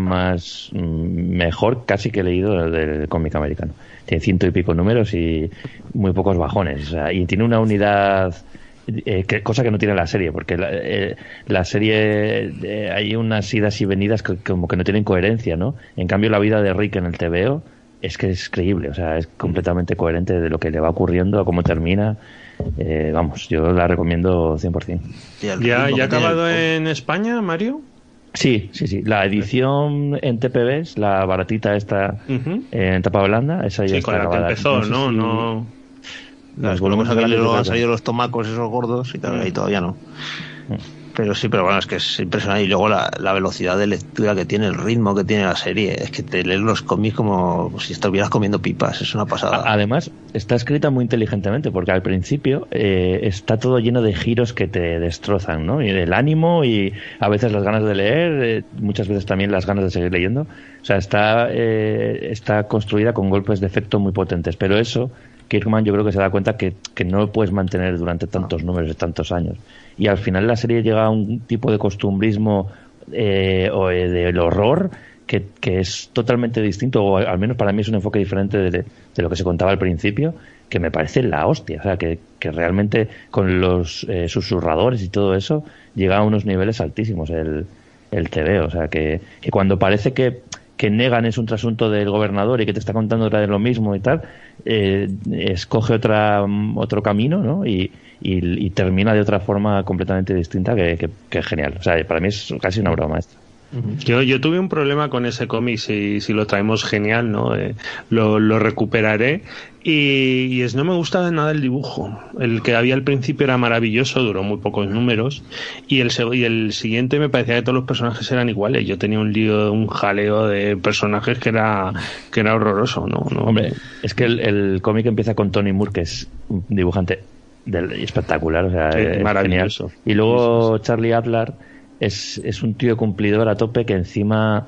mejor casi que he leído del cómic americano. Tiene 100 y pico números y muy pocos bajones. O sea, y tiene una unidad, cosa que no tiene la serie, porque la serie hay unas idas y venidas que como que no tienen coherencia, ¿no? En cambio, la vida de Rick en el TVO es que es creíble. O sea, es completamente coherente de lo que le va ocurriendo a cómo termina. Vamos, yo la recomiendo 100%. ¿Ya ha acabado en España, Mario? Sí. La edición en TPBs, la baratita esta, en tapa blanda, esa ya está con la grabada. que empezó, ¿no? Las volvemos a ver, luego han salido los tomacos esos gordos y tal, ahí todavía no. Pero sí, pero bueno, es que es impresionante. Y luego la velocidad de lectura que tiene, el ritmo que tiene la serie, es que te lees los cómics como si estuvieras comiendo pipas, es una pasada. Además, está escrita muy inteligentemente, porque al principio está todo lleno de giros que te destrozan, ¿no? Y el ánimo, y a veces las ganas de leer, muchas veces también las ganas de seguir leyendo. O sea, está construida con golpes de efecto muy potentes, pero eso Kirkman yo creo que se da cuenta que no lo puedes mantener durante tantos números de tantos años, y al final la serie llega a un tipo de costumbrismo o del horror que es totalmente distinto, o al menos para mí es un enfoque diferente de lo que se contaba al principio, que me parece la hostia. O sea, que realmente con los susurradores y todo eso llega a unos niveles altísimos el TVO. O sea, que cuando parece que Negan es un trasunto del gobernador y que te está contando otra de lo mismo y tal, escoge otro camino, ¿no? Y termina de otra forma completamente distinta, que es genial. O sea, para mí es casi una obra maestra. Yo tuve un problema con ese cómic, si lo traemos genial, ¿no? Lo recuperaré. Y no me gustaba nada el dibujo. El que había al principio era maravilloso, duró muy pocos números. Y el siguiente me parecía que todos los personajes eran iguales. Yo tenía un jaleo de personajes que era horroroso, ¿no? Hombre, es que el cómic empieza con Tony Moore, que es un dibujante espectacular, o sea, es maravilloso. Genial. Y luego Charlie Adler es un tío cumplidor a tope que encima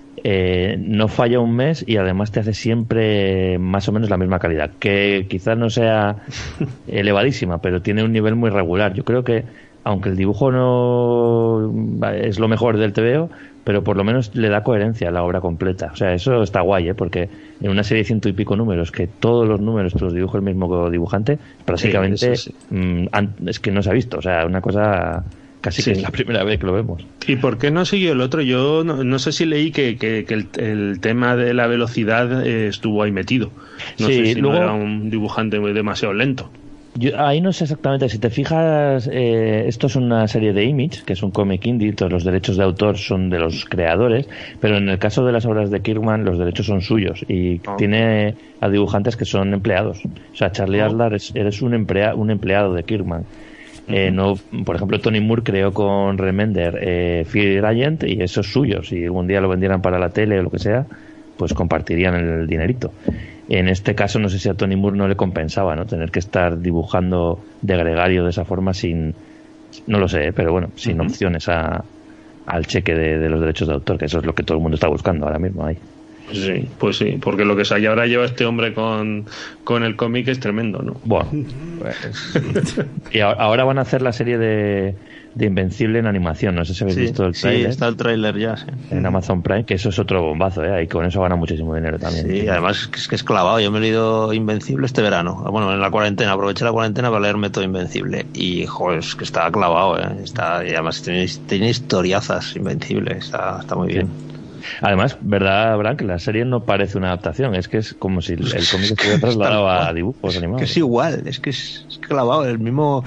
no falla un mes y además te hace siempre más o menos la misma calidad, que quizás no sea elevadísima, pero tiene un nivel muy regular. Yo creo que aunque el dibujo no es lo mejor del TVO, pero por lo menos le da coherencia a la obra completa. O sea, eso está guay, porque en una serie de 100 y pico números, que todos los números te los dibuja el mismo dibujante, prácticamente sí. Es que no se ha visto. O sea, una cosa casi que es la primera vez que lo vemos. ¿Y por qué no siguió el otro? Yo no sé si leí que el tema de la velocidad estuvo ahí metido. No sé si luego, no era un dibujante demasiado lento. Ahí no sé exactamente. Si te fijas, esto es una serie de Image, que es un cómic indie, todos los derechos de autor son de los creadores, pero en el caso de las obras de Kirkman los derechos son suyos y tiene a dibujantes que son empleados. O sea, Charlie Adler eres un empleado de Kirkman. No, por ejemplo, Tony Moore creó con Remender Fear Agent y eso es suyo. Si algún día lo vendieran para la tele o lo que sea, pues compartirían el dinerito. En este caso no sé si a Tony Moore no le compensaba, ¿no? Tener que estar dibujando de gregario de esa forma no lo sé, pero bueno, sin opciones al cheque de los derechos de autor, que eso es lo que todo el mundo está buscando ahora mismo ahí. Sí, pues sí, porque lo que se habrá llevado este hombre con el cómic es tremendo, ¿no? Bueno, pues, y ahora van a hacer la serie de Invencible en animación, no sé si habéis visto el tráiler. Sí, está el tráiler ya, sí. En Amazon Prime, que eso es otro bombazo, y con eso gana muchísimo dinero también. Sí, además es que es clavado. Yo me he leído Invencible este verano, bueno, en la cuarentena, aproveché la cuarentena para leerme todo Invencible y, joder, es que está clavado, y además tiene historiazas Invencible, está muy bien. Además, ¿verdad, Bran? Que la serie no parece una adaptación, es que es como si el cómic estuviera trasladado a dibujos animados. Que es igual, es que es clavado, la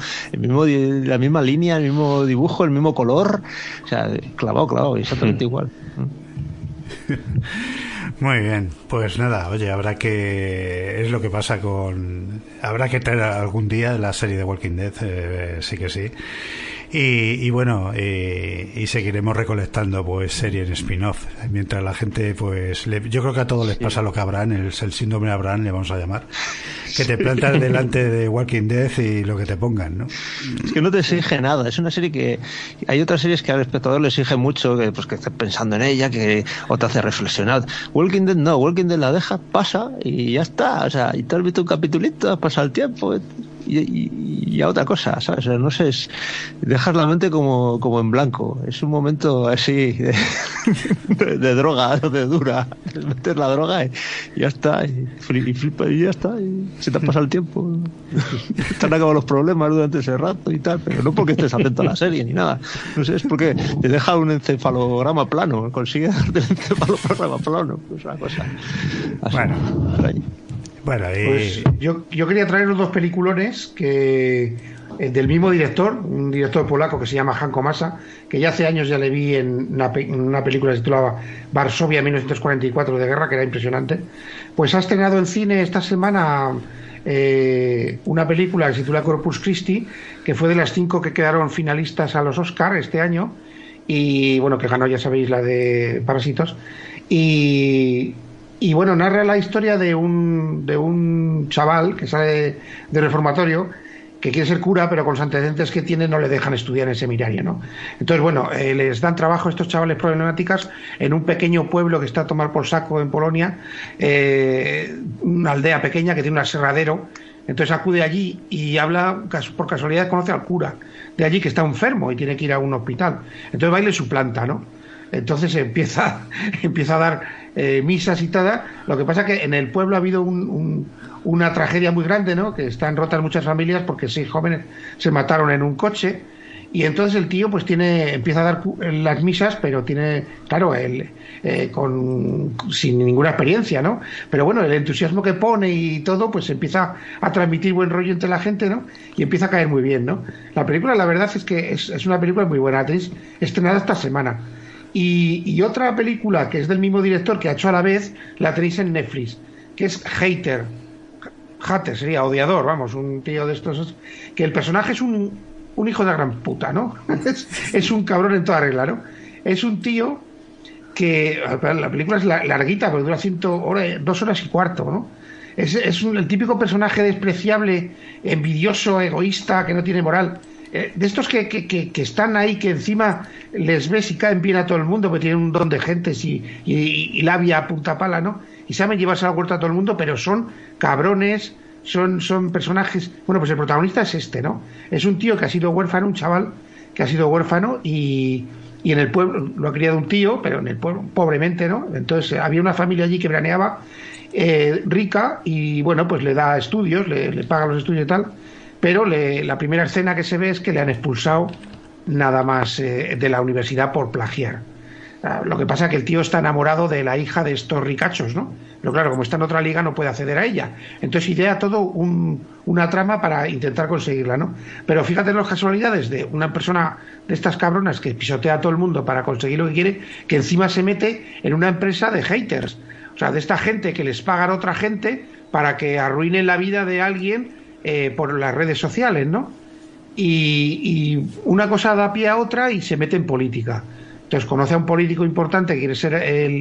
misma línea, el mismo dibujo, el mismo color, o sea, clavado, exactamente igual. Muy bien, pues nada, oye, es lo que pasa habrá que traer algún día la serie de Walking Dead, sí que sí. Y bueno, y seguiremos recolectando pues series en spin-off mientras la gente pues yo creo que a todos les pasa lo que a Abraham, el síndrome de Abraham le vamos a llamar, que te plantas delante de Walking Dead y lo que te pongan, ¿no? Es que no te exige nada, es una serie que hay otras series que al espectador le exige mucho, que estés pensando en ella, o te hace reflexionar. Walking Dead no, Walking Dead la deja, pasa y ya está, o sea, y te has visto un capitulito, has pasado el tiempo y a otra cosa, ¿sabes? O sea, no sé, dejas la mente como en blanco. Es un momento así de droga, de dura. Metes la droga y ya está, y flipa y ya está, y se te ha pasado el tiempo. Te han acabado los problemas durante ese rato y tal, pero no porque estés atento a la serie ni nada. No sé, es porque te deja un encefalograma plano, consigue darte el encefalograma plano, pues una cosa así. Bueno, pues yo quería traeros dos peliculones del mismo director, un director polaco que se llama Hanko Masa, que ya hace años ya le vi en una película titulada Varsovia 1944 de guerra, que era impresionante. Pues ha estrenado en cine esta semana una película que se titula Corpus Christi, que fue de las 5 que quedaron finalistas a los Oscar este año, y bueno, que ganó, ya sabéis, la de Parásitos, y bueno, narra la historia de un chaval que sale de reformatorio, que quiere ser cura, pero con los antecedentes que tiene no le dejan estudiar en el seminario, ¿no? Entonces, bueno, les dan trabajo a estos chavales problemáticas en un pequeño pueblo que está a tomar por saco en Polonia, una aldea pequeña que tiene un aserradero. Entonces acude allí y por casualidad conoce al cura de allí, que está enfermo y tiene que ir a un hospital. Entonces va y le suplanta, ¿no? Entonces empieza a dar misas y tal. Lo que pasa es que en el pueblo ha habido una tragedia muy grande, ¿no? Que están rotas muchas familias porque 6 jóvenes se mataron en un coche, y entonces el tío pues empieza a dar las misas, pero tiene, claro, sin ninguna experiencia, ¿no? Pero bueno, el entusiasmo que pone y todo, pues empieza a transmitir buen rollo entre la gente, ¿no? Y empieza a caer muy bien, ¿no? La película, la verdad es que es una película muy buena, estrenada esta semana. Y otra película que es del mismo director, que ha hecho a la vez, la tenéis en Netflix, que es Hater sería odiador, vamos, un tío de estos, que el personaje es un hijo de la gran puta, ¿no? Es un cabrón en toda regla, ¿no? Es un tío que, la película es larguita, porque dura 2 horas y cuarto, ¿no? Es el típico personaje despreciable, envidioso, egoísta, que no tiene moral, de estos que están ahí, que encima les ves y caen bien a todo el mundo, porque tienen un don de gentes y labia a punta pala, ¿no? Y saben llevarse a la puerta a todo el mundo, pero son cabrones, son personajes. Bueno, pues el protagonista es este, ¿no? Es un tío que ha sido huérfano, un chaval que ha sido huérfano y en el pueblo lo ha criado un tío, pero en el pueblo pobremente, ¿no? Entonces había una familia allí que veraneaba, rica, y bueno, pues le da estudios, le paga los estudios y tal, pero la primera escena que se ve es que le han expulsado nada más de la universidad por plagiar. Lo que pasa es que el tío está enamorado de la hija de estos ricachos, ¿no? Pero claro, como está en otra liga no puede acceder a ella. Entonces idea todo una trama para intentar conseguirla, ¿no? Pero fíjate en las casualidades de una persona de estas cabronas que pisotea a todo el mundo para conseguir lo que quiere, que encima se mete en una empresa de haters. O sea, de esta gente que les pagan a otra gente para que arruinen la vida de alguien por las redes sociales, ¿no? Y una cosa da pie a otra y se mete en política. Entonces conoce a un político importante que quiere ser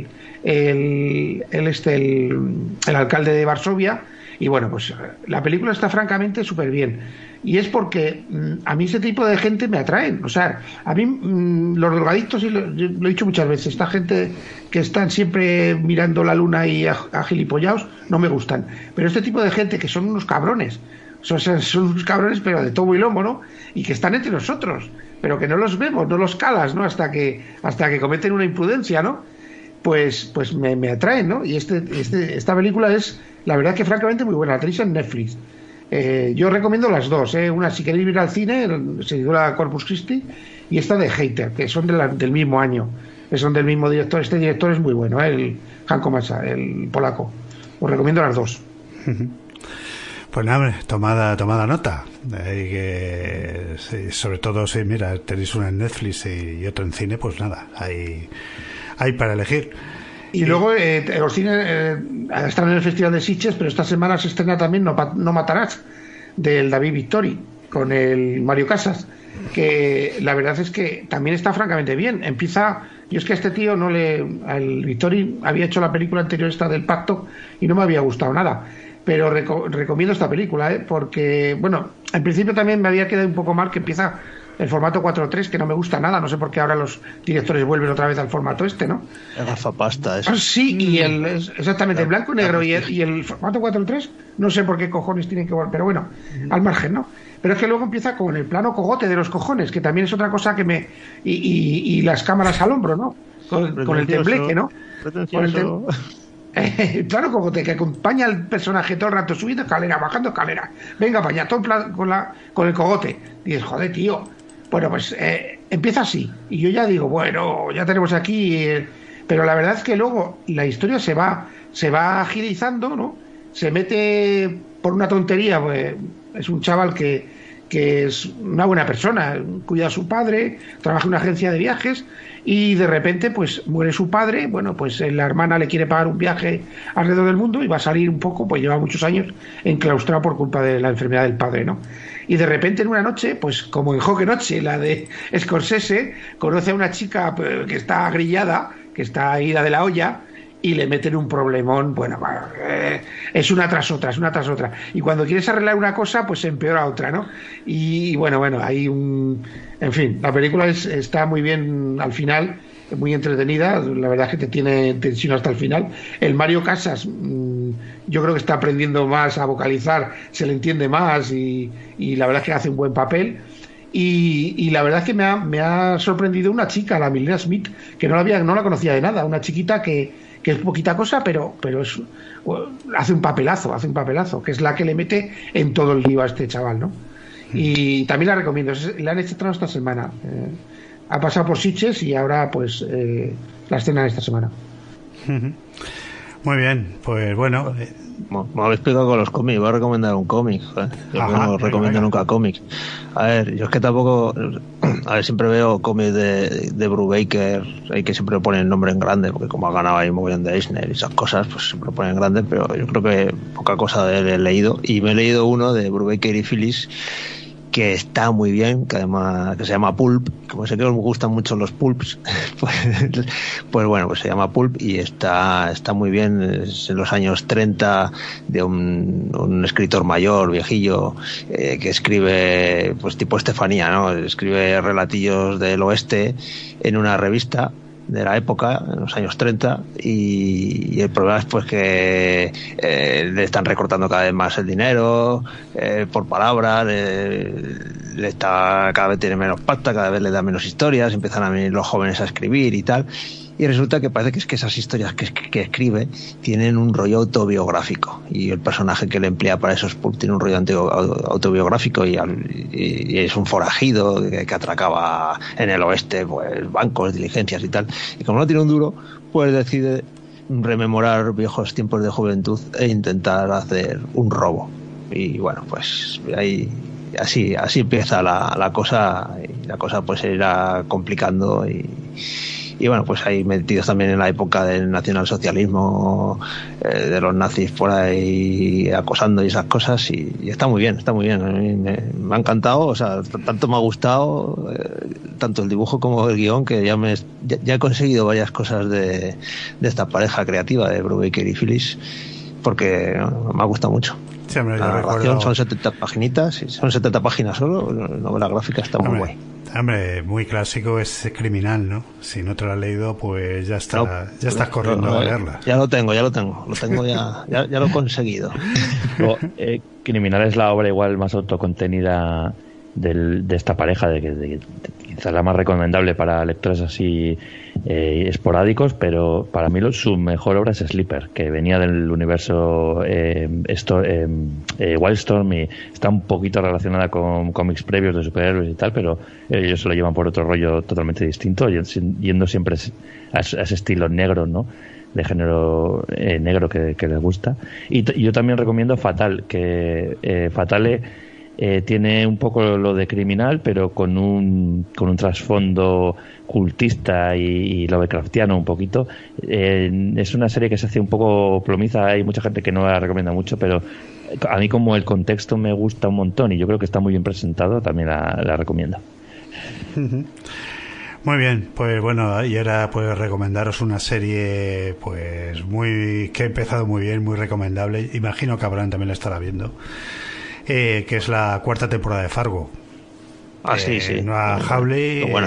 el alcalde de Varsovia, y bueno, pues la película está francamente súper bien. Y es porque a mí ese tipo de gente me atraen. O sea, a mí los drogadictos, y lo he dicho muchas veces, esta gente que están siempre mirando la luna y a gilipollaos, no me gustan. Pero este tipo de gente que son unos cabrones, son unos cabrones pero de tomo y lomo, ¿no? Y que están entre nosotros, pero que no los vemos, no los calas, ¿no? Hasta que cometen una imprudencia, ¿no? Pues me atraen, ¿no? Y esta película es, la verdad, que francamente muy buena. La tenéis en Netflix. Yo recomiendo las dos, una si queréis ir al cine, se titula Corpus Christi, y esta de Hater, que son del mismo año, que son del mismo director. Este director es muy bueno, el Hanko Masa, el polaco. Os recomiendo las dos. Pues nada, tomada nota. Sobre todo, si mira, tenéis una en Netflix y otra en cine, pues nada, hay para elegir. Y luego los cines están en el Festival de Sitges, pero esta semana se estrena también No Matarás, del David Victori, con el Mario Casas, que la verdad es que también está francamente bien. Yo es que a este tío al Victori había hecho la película anterior, esta del Pacto, y no me había gustado nada. Pero recomiendo esta película, porque, bueno, en principio también me había quedado un poco mal que empieza el formato 4:3, que no me gusta nada. No sé por qué ahora los directores vuelven otra vez al formato ¿no? El gafapasta, eso. Sí, y exactamente, el blanco y negro y el formato 4:3, no sé por qué cojones tienen que volver, pero bueno, al margen, ¿no? Pero es que luego empieza con el plano cogote de los cojones, que también es otra cosa que y las cámaras al hombro, ¿no? Con el tembleque, ¿no? Claro, como que acompaña al personaje todo el rato subiendo escalera, bajando escalera, venga para allá, todo en plan con el cogote. Y dices, joder, tío. Bueno, pues empieza así. Y yo ya digo, bueno, ya tenemos aquí. Pero la verdad es que luego la historia se va agilizando, ¿no? Se mete por una tontería, pues es un chaval que es una buena persona, cuida a su padre, trabaja en una agencia de viajes, y de repente pues muere su padre. Bueno, pues la hermana le quiere pagar un viaje alrededor del mundo y va a salir un poco, pues lleva muchos años enclaustrado por culpa de la enfermedad del padre, ¿no? Y de repente en una noche, pues como en Joque Noche, la de Scorsese, conoce a una chica que está grillada, que está ida de la olla, y le meten un problemón. Bueno, es una tras otra. Y cuando quieres arreglar una cosa, pues se empeora otra, ¿no? Y bueno, hay en fin, la película está muy bien al final, muy entretenida. La verdad es que te tiene tensión hasta el final. El Mario Casas, yo creo que está aprendiendo más a vocalizar, se le entiende más, y la verdad es que hace un buen papel. Y la verdad es que me ha sorprendido una chica, la Milena Smith, que no la conocía de nada. Una chiquita que es poquita cosa, pero hace un papelazo, que es la que le mete en todo el lío a este chaval, ¿no? Y también la recomiendo. La han estrenado esta semana. Ha pasado por Sitges y ahora pues la estrenan esta semana. Muy bien, pues bueno. Me habéis pegado con los cómics, voy a recomendar un cómic. Yo no recomiendo nunca cómics. A ver, yo es que tampoco. A ver, siempre veo cómics de Brubaker, hay que siempre ponen el nombre en grande, porque como ha ganado ahí un mogollón de Eisner y esas cosas, pues siempre lo ponen en grande, pero yo creo que poca cosa de él he leído. Y me he leído uno de Brubaker y Phillips que está muy bien, que además que se llama Pulp. Como sé que os gustan mucho los pulps, pues bueno, pues se llama Pulp y está muy bien. Es en los años 30 de un escritor mayor, viejillo, que escribe pues tipo Estefanía, ¿no? Escribe relatillos del oeste en una revista de la época, en los años 30, y el problema es pues que le están recortando cada vez más el dinero por palabra, le está, cada vez tiene menos pasta, cada vez le da menos historias, empiezan a venir los jóvenes a escribir y tal, y resulta que parece que esas historias que escribe tienen un rollo autobiográfico, y el personaje que le emplea para esos pulp tiene un rollo autobiográfico, y es un forajido que atracaba en el oeste pues bancos, diligencias y tal, y como no tiene un duro, pues decide rememorar viejos tiempos de juventud e intentar hacer un robo. Y bueno, pues ahí así empieza la cosa, y la cosa pues se irá complicando, y bueno, pues ahí metidos también en la época del nacionalsocialismo, de los nazis por ahí acosando y esas cosas, y está muy bien. A mí me ha encantado, o sea, tanto me ha gustado, tanto el dibujo como el guión, que ya he conseguido varias cosas de esta pareja creativa de Brubaker y Phillips, porque me ha gustado mucho. Sí, hombre, la narración son 70 paginitas, son 70 páginas solo, la novela gráfica está muy guay. Hombre, muy clásico, es Criminal, ¿no? Si no te lo has leído, pues ya está, no, ya estás corriendo a leerla. Ya lo tengo, ya lo he conseguido. Luego, Criminal es la obra igual más autocontenida de esta pareja, de quizás la más recomendable para lectores así esporádicos, pero para mí su mejor obra es Sleeper, que venía del universo Wildstorm, y está un poquito relacionada con cómics previos de superhéroes y tal, pero ellos se lo llevan por otro rollo totalmente distinto, yendo siempre a ese estilo negro, ¿no?, de género negro que les gusta. Y yo también recomiendo Fatal, que Fatale tiene un poco lo de Criminal, pero con un trasfondo cultista y Lovecraftiano un poquito. Es una serie que se hace un poco plomiza, hay mucha gente que no la recomienda mucho, pero a mí como el contexto me gusta un montón y yo creo que está muy bien presentado, también la recomiendo. Muy bien, pues bueno, y ahora pues recomendaros una serie pues que ha empezado muy bien, muy recomendable. Imagino que Abraham también la estará viendo. Que es la 4ª temporada de Fargo. Sí. Noah Hawley, bueno.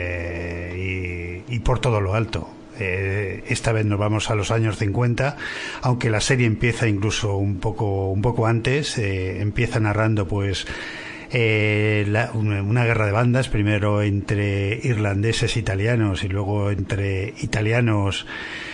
Y por todo lo alto. Esta vez nos vamos a los años 50, aunque la serie empieza incluso un poco antes. Empieza narrando pues una guerra de bandas, primero entre irlandeses e italianos y luego entre italianos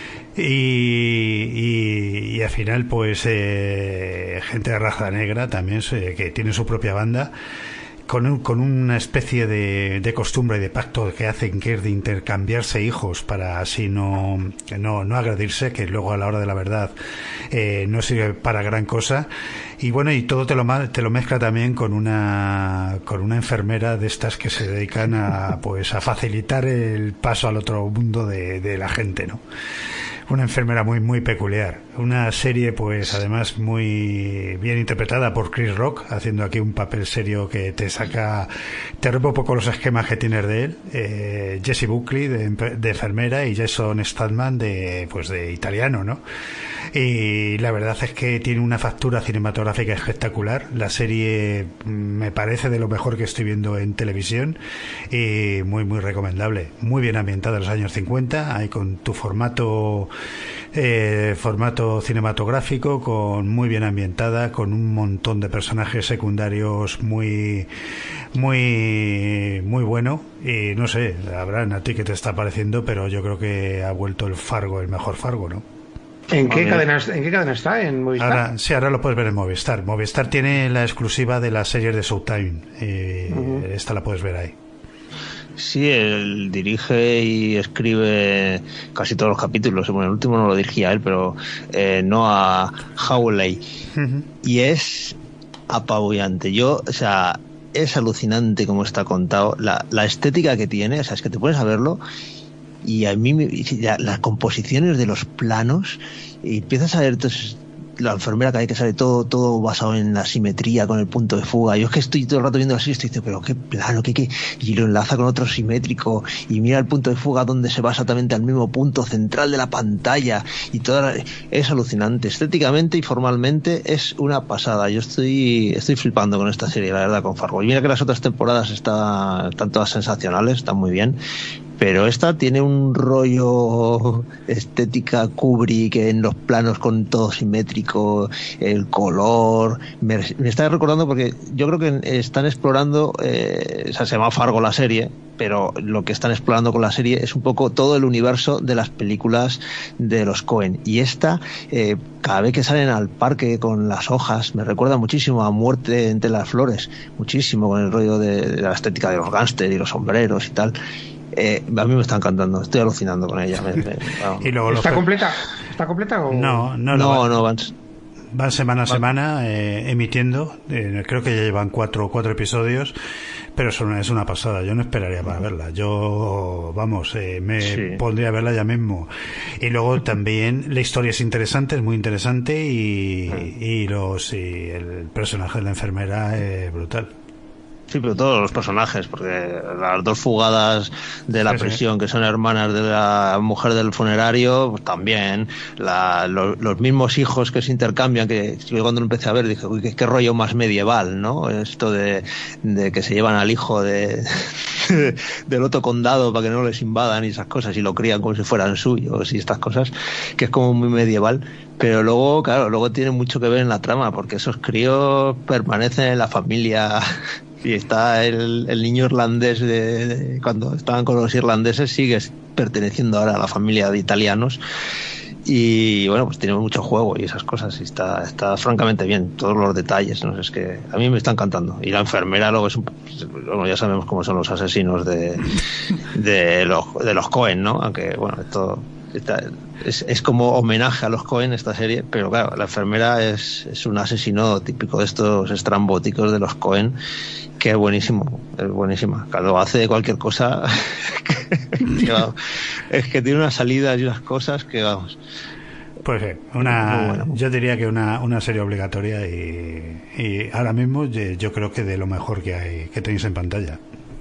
y al final pues gente de raza negra también, que tiene su propia banda, con una especie de costumbre y de pacto que hacen, que es de intercambiarse hijos para así no agredirse, que luego a la hora de la verdad no sirve para gran cosa. Y bueno, y todo te lo mezcla también con una enfermera de estas que se dedican a facilitar el paso al otro mundo de la gente, ¿no? Una enfermera muy muy peculiar. Una serie pues además muy bien interpretada por Chris Rock, haciendo aquí un papel serio que te rompe un poco los esquemas que tienes de él. Jessie Buckley de enfermera y Jason Statham de italiano, ¿no? Y la verdad es que tiene una factura cinematográfica espectacular. La serie me parece de lo mejor que estoy viendo en televisión y muy muy recomendable. Muy bien ambientada en los años 50, ahí con tu formato cinematográfico, con muy bien ambientada, con un montón de personajes secundarios muy muy muy bueno. Y no sé, Abraham, a ti qué te está pareciendo, pero yo creo que ha vuelto el mejor Fargo, ¿no? ¿En qué cadena está? ¿En Movistar? Ahora lo puedes ver en Movistar. Movistar tiene la exclusiva de las series de Showtime. Esta la puedes ver ahí. Sí, él dirige y escribe casi todos los capítulos. Bueno, el último no lo dirigía él, pero Noah Hawley. Y es apabullante. O sea, es alucinante como está contado. La estética que tiene, o sea, es que te pones a verlo y a mí las composiciones de los planos y empiezas a ver la enfermera que sale todo basado en la simetría con el punto de fuga. Yo es que estoy todo el rato viendo así, estoy diciendo, pero qué plano, y lo enlaza con otro simétrico y mira el punto de fuga donde se va exactamente al mismo punto central de la pantalla y es alucinante. Estéticamente y formalmente es una pasada. Yo estoy flipando con esta serie, la verdad, con Fargo. Y mira que las otras temporadas están todas sensacionales, están muy bien. Pero esta tiene un rollo estética Kubrick en los planos con todo simétrico, el color. Me está recordando porque yo creo que están explorando, o sea, se llama Fargo la serie, pero lo que están explorando con la serie es un poco todo el universo de las películas de los Coen. Y esta, cada vez que salen al parque con las hojas, me recuerda muchísimo a Muerte entre las flores, muchísimo con el rollo de la estética de los gángsters y los sombreros y tal. A mí me está encantando, estoy alucinando con ella. Y luego ¿Está completa? ¿Está completa o...? No, van semana a semana emitiendo. Creo que ya llevan cuatro episodios, pero es una pasada. Yo no esperaría para verla. Yo, pondría a verla ya mismo. Y luego también la historia es interesante, es muy interesante y el personaje de la enfermera es brutal. Sí, pero todos los personajes, porque las dos fugadas de la prisión, que son hermanas de la mujer del funerario, pues también. Los mismos hijos que se intercambian, que yo cuando lo empecé a ver dije, uy, qué rollo más medieval, ¿no? Esto de que se llevan al hijo del otro condado para que no les invadan y esas cosas, y lo crían como si fueran suyos y estas cosas, que es como muy medieval. Pero luego tiene mucho que ver en la trama, porque esos críos permanecen en la familia. Y está el niño irlandés cuando estaban con los irlandeses, sigue perteneciendo ahora a la familia de italianos. Y bueno, pues tiene mucho juego y esas cosas, y está francamente bien, todos los detalles, ¿no? Es que a mí me está encantando. Y la enfermera luego bueno, ya sabemos cómo son los asesinos de los Coen, ¿no? Aunque bueno, esto es como homenaje a los Coen esta serie, pero claro, la enfermera es un asesino típico de estos estrambóticos de los Coen, que es buenísima. Cuando hace cualquier cosa es que tiene unas salidas y unas cosas que vamos. Pues yo diría que una serie obligatoria y ahora mismo yo creo que de lo mejor que tenéis en pantalla.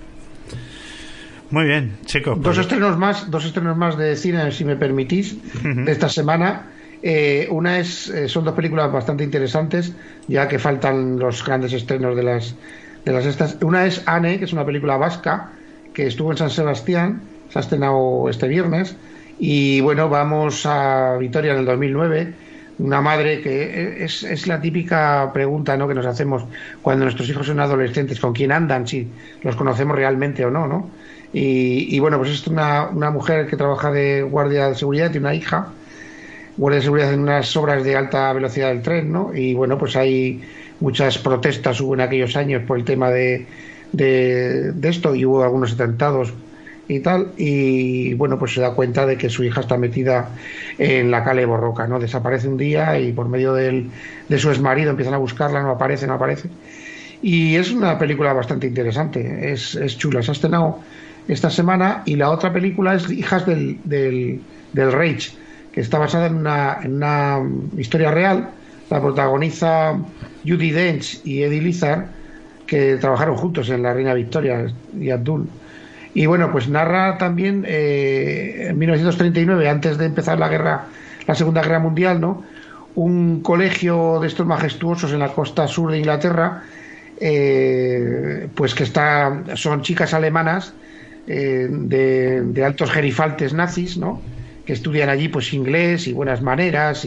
Muy bien, chicos. Dos estrenos más de cine, si me permitís, de esta semana. Son dos películas bastante interesantes, ya que faltan los grandes estrenos de las estas. Una es Anne, que es una película vasca que estuvo en San Sebastián, se ha estrenado este viernes, y bueno, vamos a Vitoria en el 2009. Una madre que es la típica pregunta, ¿no?, que nos hacemos cuando nuestros hijos son adolescentes, con quién andan, si los conocemos realmente o no, ¿no? Y bueno, pues es una mujer que trabaja de guardia de seguridad, tiene una hija, guardia de seguridad en unas obras de alta velocidad del tren, ¿no? Y bueno, pues hay muchas protestas, hubo en aquellos años por el tema de esto, y hubo algunos atentados y tal, y bueno, pues se da cuenta de que su hija está metida en la Cale Borroca, ¿no? Desaparece un día y por medio de su exmarido empiezan a buscarla, no aparece, y es una película bastante interesante, es chula, se ha estrenado esta semana. Y la otra película es Hijas del Reich, que está basada en una historia real. La protagoniza Judi Dench y Eddie Izzard, que trabajaron juntos en La Reina Victoria y Abdul. Y bueno, pues narra también en 1939, antes de empezar la Segunda Guerra Mundial, ¿no?, un colegio de estos majestuosos en la costa sur de Inglaterra, pues que son chicas alemanas de altos gerifaltes nazis, ¿no?, que estudian allí pues inglés y buenas maneras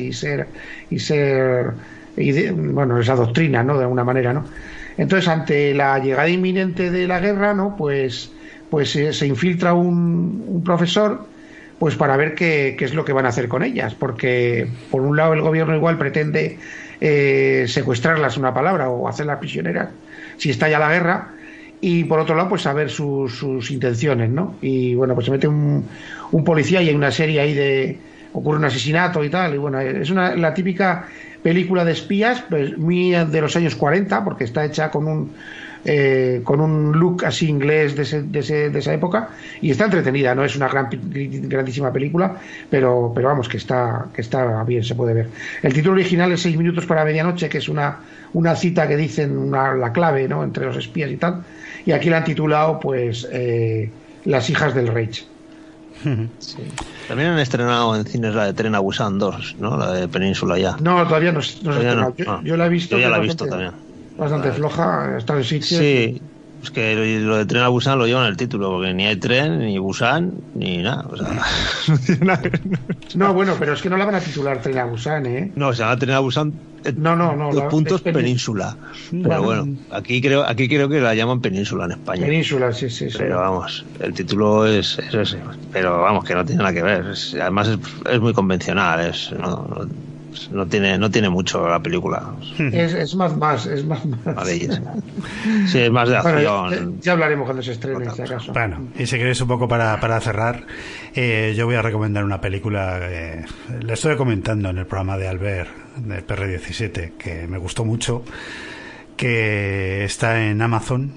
bueno, esa doctrina, ¿no?, de alguna manera, ¿no? Entonces, ante la llegada inminente de la guerra, ¿no?, pues se infiltra un profesor, pues para ver qué es lo que van a hacer con ellas, porque por un lado el gobierno igual pretende secuestrarlas, una palabra, o hacerlas prisioneras si estalla la guerra, y por otro lado pues saber sus intenciones, ¿no? Y bueno, pues se mete un policía y hay una serie ahí ocurre un asesinato y tal, y bueno, es la típica película de espías, pues muy de los años 40, porque está hecha con un look así inglés de esa época, y está entretenida, no es una grandísima película, pero vamos, que está bien, se puede ver. El título original es 6 minutos para medianoche, que es una cita que dicen la clave, ¿no?, entre los espías y tal, y aquí la han titulado pues Las hijas del Reich. Sí. También han estrenado en cines la de Tren a Busan 2, ¿no? La de Península ya. No, todavía no se ha estrenado. Yo la he visto. Yo ya la he visto también. Bastante floja, está en sitio. Sí, es que lo de Tren a Busan lo lleva en el título, porque ni hay tren, ni Busan, ni nada. O sea, no tiene nada que ver. No, bueno, pero es que no la van a titular Tren a Busan, ¿eh? No, se llama Tren a Busan. No. Dos puntos Península. Pero bueno, aquí creo que la llaman Península en España. Península, sí. Pero vamos, el título es ese. Pero vamos, que no tiene nada que ver. Además es muy convencional. No tiene mucho la película. Es más. Vale, sí, es más de acción. Bueno, ya hablaremos cuando se estrene, si acaso. Bueno, y si queréis un poco para cerrar, yo voy a recomendar una película que la estoy comentando en el programa de Albert, de PR17, que me gustó mucho, que está en Amazon,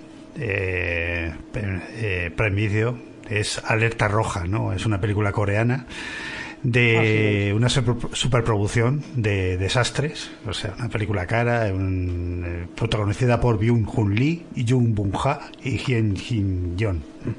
Prime Video, es Alerta Roja, ¿no? Es una película coreana de una superproducción de desastres, o sea, una película cara, protagonizada por Byung-Hun Lee, Jung Bung-ha y Hyen Jin-yeon.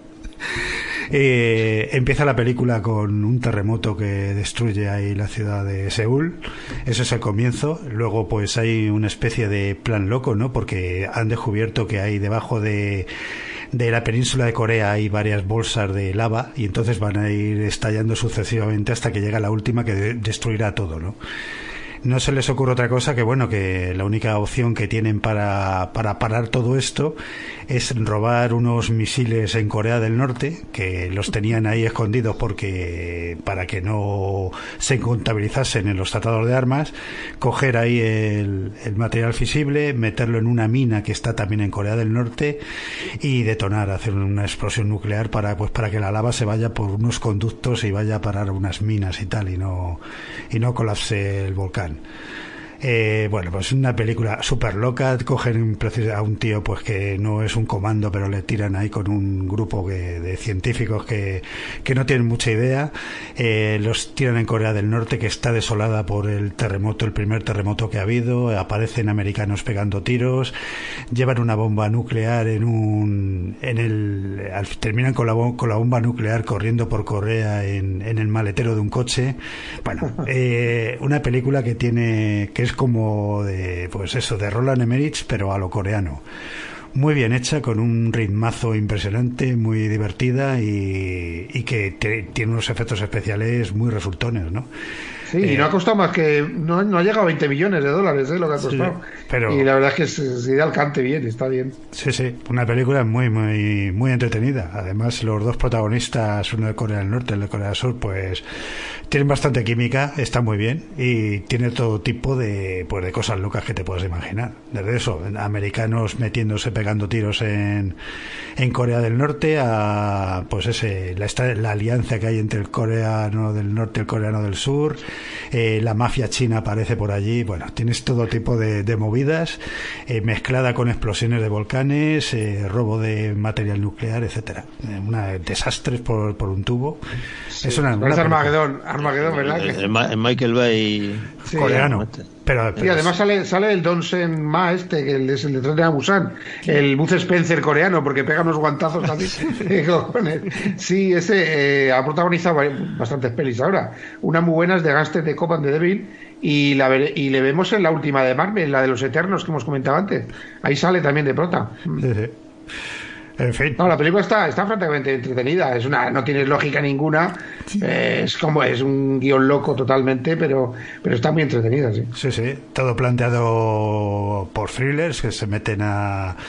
Empieza la película con un terremoto que destruye ahí la ciudad de Seúl. Eso es el comienzo. Luego pues hay una especie de plan loco, ¿no? Porque han descubierto que hay debajo de la península de Corea hay varias bolsas de lava, y entonces van a ir estallando sucesivamente hasta que llega la última que destruirá todo, ¿no? No se les ocurre otra cosa que la única opción que tienen para parar todo esto es robar unos misiles en Corea del Norte, que los tenían ahí escondidos para que no se contabilizasen en los tratados de armas, coger ahí el material fisible, meterlo en una mina que está también en Corea del Norte y detonar, hacer una explosión nuclear para que la lava se vaya por unos conductos y vaya a parar unas minas y tal, y no colapse el volcán. Bueno, pues una película súper loca. Cogen a un tío pues que no es un comando, pero le tiran ahí con un grupo de científicos que no tienen mucha idea. Los tiran en Corea del Norte, que está desolada por el primer terremoto que ha habido. Aparecen americanos pegando tiros, llevan una bomba nuclear terminan con la bomba nuclear corriendo por Corea en el maletero de un coche. Bueno, una película que es como de Roland Emmerich, pero a lo coreano. Muy bien hecha, con un ritmazo impresionante, muy divertida y que tiene unos efectos especiales muy resultones, ¿no? Sí, y no ha costado más que... No ha llegado a $20 millones, lo que ha costado. Sí, y la verdad es que se da al cante bien, está bien. Sí, una película muy, muy, muy entretenida. Además, los dos protagonistas, uno de Corea del Norte y el de Corea del Sur, pues tienen bastante química, está muy bien y tiene todo tipo de cosas locas que te puedas imaginar. Desde eso, americanos pegando tiros en Corea del Norte, a la alianza que hay entre el coreano del norte y el coreano del sur. La mafia china aparece por allí. Bueno, tienes todo tipo de movidas, mezclada con explosiones de volcanes, robo de material nuclear, etcétera. Desastres por un tubo. Sí, es Armagedón, ¿verdad? El Michael Bay coreano. Pero y además sale el Donsen Ma, que es el de Tren a Busan, el Buzz Spencer coreano, porque pega unos guantazos así. Sí, ha protagonizado bastantes pelis ahora. Una muy buena es de Gangster de Cop and the Devil, y le vemos en la última de Marvel, la de los Eternos que hemos comentado antes. Ahí sale también de prota. Sí. En fin. No, la película está francamente entretenida. No tiene lógica ninguna. Sí. Es un guión loco totalmente, pero está muy entretenida, sí. Sí. Todo planteado por thrillers que se meten a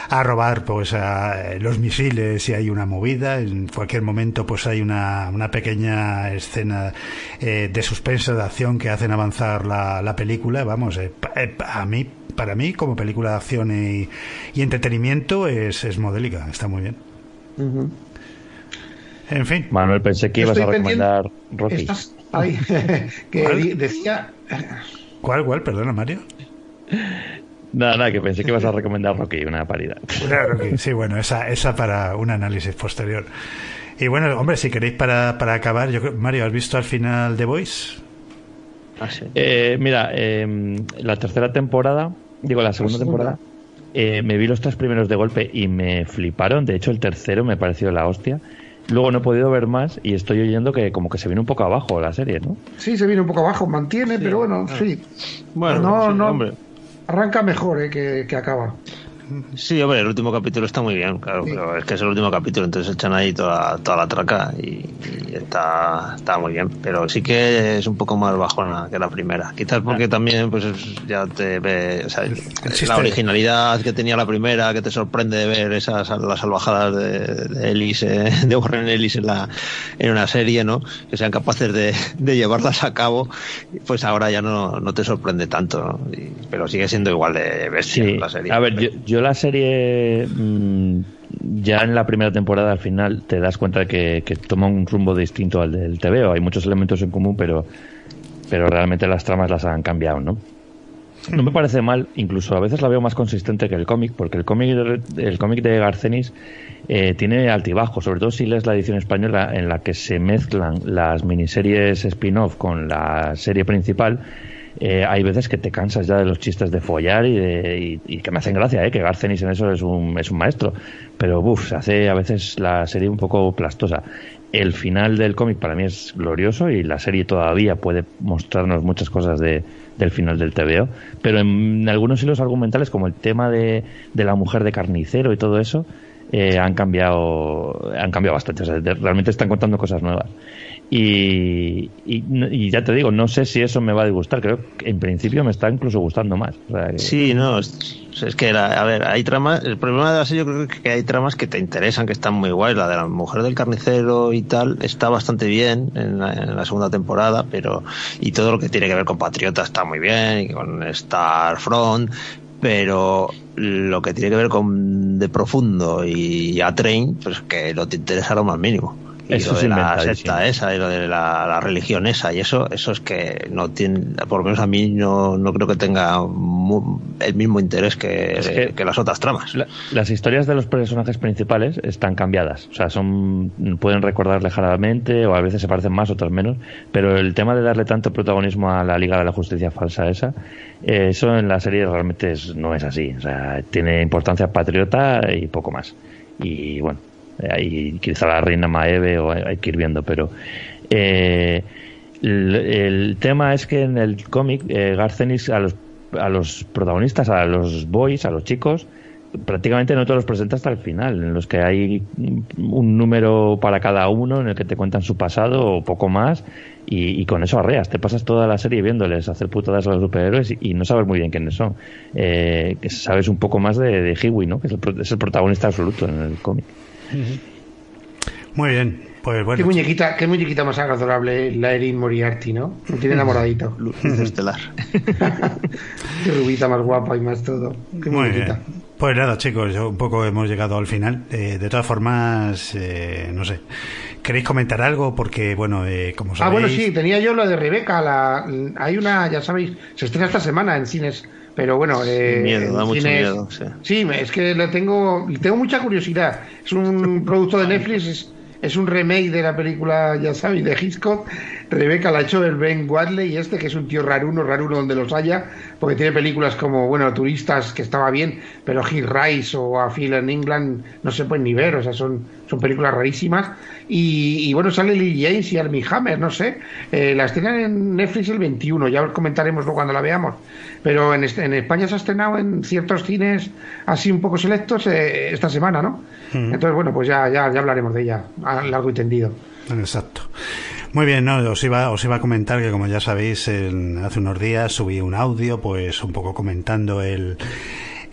a robar pues a los misiles si hay una movida. En cualquier momento pues hay una pequeña escena de suspenso, de acción, que hacen avanzar la película. Vamos, para mí como película de acción y entretenimiento es modélica, está muy bien. Uh-huh. En fin, Manuel, pensé que ibas a recomendar Rocky. Ay, que decía... ¿Cuál? Perdona, Mario. Nada, que pensé que ibas a recomendar Rocky, una paridad. Rocky, sí, bueno, esa para un análisis posterior. Y bueno, hombre, si queréis para acabar, Mario, ¿has visto al final The Voice? Sí. Mira, la segunda temporada, me vi los 3 primeros de golpe y me fliparon. De hecho, el tercero me pareció la hostia. Luego no he podido ver más y estoy oyendo que como que se viene un poco abajo la serie, ¿no? Sí, se viene un poco abajo, mantiene, sí, pero bueno, sí. Bueno, no, hombre. Arranca mejor que acaba. Sí, hombre, el último capítulo está muy bien, claro, sí. Pero es que es el último capítulo, entonces echan ahí toda la traca y está muy bien, pero sí que es un poco más bajona que la primera, quizás porque también pues ya te ve, o sea, la originalidad que tenía la primera, que te sorprende de ver las salvajadas de Ellis, de Warren Ellis en una serie, ¿no? Que sean capaces de llevarlas a cabo, pues ahora ya no te sorprende tanto, ¿no? Pero sigue siendo igual de bestia, sí. La serie. A ver, yo la serie ya en la primera temporada al final te das cuenta de que toma un rumbo distinto al del TVO. Hay muchos elementos en común, pero realmente las tramas las han cambiado, ¿no? No me parece mal, incluso a veces la veo más consistente que el cómic, porque el cómic de Garcenis tiene altibajos, sobre todo si lees la edición española en la que se mezclan las miniseries spin-off con la serie principal. Hay veces que te cansas ya de los chistes de follar y que me hacen gracia, que Garcenis en eso es un maestro, pero se hace a veces la serie un poco plastosa. El final del cómic para mí es glorioso y la serie todavía puede mostrarnos muchas cosas del final del TVO, pero en algunos hilos argumentales, como el tema de la mujer de carnicero y todo eso, han cambiado bastante. O sea, realmente están contando cosas nuevas. Y ya te digo, no sé si eso me va a disgustar. Creo que en principio me está incluso gustando más. O sea, sí, no, es que a ver, hay tramas. El problema de la serie, yo creo que hay tramas que te interesan, que están muy guays. La de la mujer del carnicero y tal está bastante bien en la segunda temporada, y todo lo que tiene que ver con Patriota está muy bien, y con Starfront, pero lo que tiene que ver con De Profundo y A-Train, pues que no te interesa lo más mínimo. Y eso lo de la secta esa y lo de la religión esa y eso es que no tiene, por lo menos a mí no creo que tenga el mismo interés que las otras tramas. Las historias de los personajes principales están cambiadas, o sea, pueden recordar lejanamente o a veces se parecen más, otras menos, pero el tema de darle tanto protagonismo a la Liga de la Justicia falsa eso en la serie realmente no es así. O sea, tiene importancia patriota y poco más. Y bueno, ahí quizá la reina Maeve o hay que ir viendo, pero el tema es que en el cómic Garcenis a los protagonistas, a los boys, a los chicos, prácticamente no te los presenta hasta el final, en los que hay un número para cada uno en el que te cuentan su pasado o poco más, y con eso arreas, te pasas toda la serie viéndoles hacer putadas a los superhéroes y no sabes muy bien quiénes son, que sabes un poco más de Hiwi, ¿no? Que es el protagonista absoluto en el cómic. Muy bien, pues bueno. Qué muñequita más adorable la Erin Moriarty, ¿no? Lo tiene enamoradito. Luz estelar. Qué rubita más guapa y más todo. Qué muy muñequita. Bien. Pues nada, chicos, un poco hemos llegado al final. De todas formas, no sé. ¿Queréis comentar algo? Porque, bueno, como sabéis... bueno, sí, tenía yo lo de Rebeca. Hay una, ya sabéis, se estrena esta semana en cines. Pero bueno, da mucho miedo. Sí, es que tengo mucha curiosidad. Es un producto de Netflix, es un remake de la película, ya sabéis, de Hitchcock. Rebeca la ha hecho el Ben Wadley, que es un tío raruno donde los haya, porque tiene películas como, bueno, Turistas, que estaba bien, pero Hit Rise o A Field in England no se pueden ni ver, o sea, son películas rarísimas. Y bueno, sale Lily James y Armie Hammer, no sé. La estrenan en Netflix el 21, ya os comentaremos cuando la veamos. Pero en España se ha estrenado en ciertos cines así un poco selectos esta semana, ¿no? Entonces, bueno, pues ya hablaremos de ella a largo y tendido. Exacto. Muy bien, no, os iba a comentar que, como ya sabéis, hace unos días subí un audio, pues un poco comentando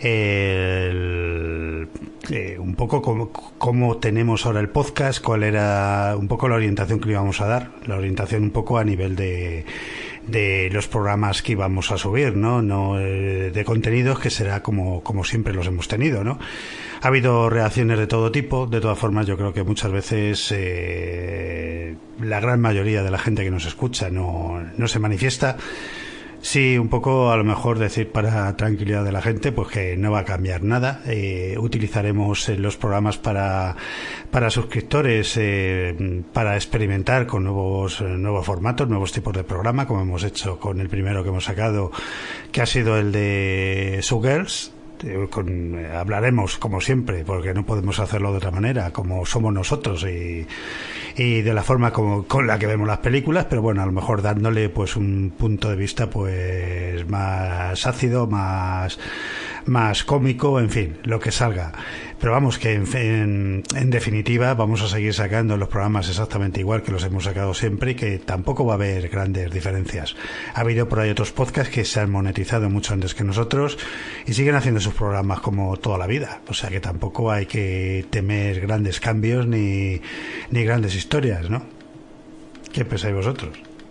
un poco cómo tenemos ahora el podcast, cuál era un poco la orientación que le íbamos a dar, la orientación un poco a nivel de los programas que íbamos a subir, no de contenidos, que será como siempre los hemos tenido, ¿no? Ha habido reacciones de todo tipo. De todas formas, yo creo que muchas veces la gran mayoría de la gente que nos escucha no se manifiesta. Sí, un poco a lo mejor decir, para tranquilidad de la gente, pues que no va a cambiar nada. Utilizaremos los programas para suscriptores, para experimentar con nuevos formatos, nuevos tipos de programa, como hemos hecho con el primero que hemos sacado, que ha sido el de Showgirls. Hablaremos como siempre, porque no podemos hacerlo de otra manera, como somos nosotros y de la forma con la que vemos las películas, pero bueno, a lo mejor dándole pues un punto de vista pues más ácido, más cómico, en fin, lo que salga. Pero vamos, que en definitiva vamos a seguir sacando los programas exactamente igual que los hemos sacado siempre, y que tampoco va a haber grandes diferencias. Ha habido por ahí otros podcasts que se han monetizado mucho antes que nosotros y siguen haciendo sus programas como toda la vida, o sea que tampoco hay que temer grandes cambios ni grandes historias, ¿no? ¿Qué pensáis vosotros?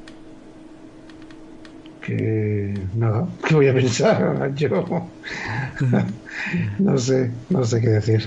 Que nada, ¿qué voy a pensar? Yo no sé qué decir.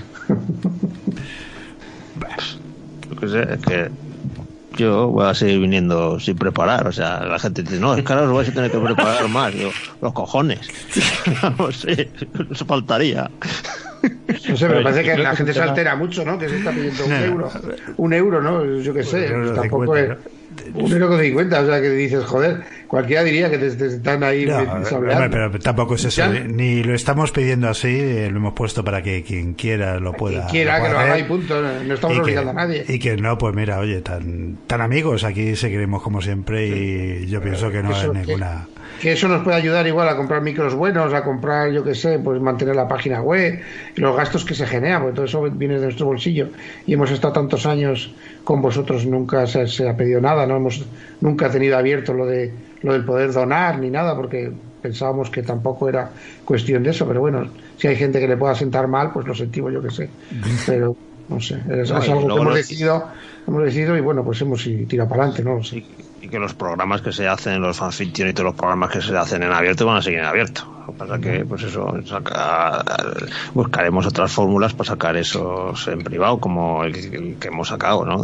Lo que sé es que yo voy a seguir viniendo sin preparar. O sea, la gente dice, no, es que ahora os vais a tener que preparar más. Yo, los cojones. No sé, eso faltaría. No sé, pero parece que la gente se altera mucho, ¿no? Que se está pidiendo un euro, ¿no? Yo qué sé, tampoco es... €1,50, o sea, que dices, joder, cualquiera diría que te están ahí hablando. Pero tampoco es eso, ni lo estamos pidiendo así, lo hemos puesto para que quien quiera lo pueda. Quien quiera que lo haga y punto, no estamos obligando a nadie. Y que no, pues mira, oye, tan amigos, aquí seguiremos como siempre, y yo pienso que no hay ninguna... Que eso nos puede ayudar igual a comprar micros buenos, a comprar, yo qué sé, pues mantener la página web, y los gastos que se generan, porque todo eso viene de nuestro bolsillo, y hemos estado tantos años con vosotros, nunca se ha pedido nada, no hemos nunca tenido abierto lo del poder donar ni nada, porque pensábamos que tampoco era cuestión de eso, pero bueno, si hay gente que le pueda sentar mal, pues lo sentimos, yo qué sé, pero no sé, es algo que hemos decidido y bueno, pues hemos tirado para adelante, ¿no? Sí. Y que los programas que se hacen, los fanfiction y todos los programas que se hacen en abierto van a seguir en abierto. Lo que pasa es que, pues eso, buscaremos otras fórmulas para sacar esos en privado, como el que hemos sacado, ¿no?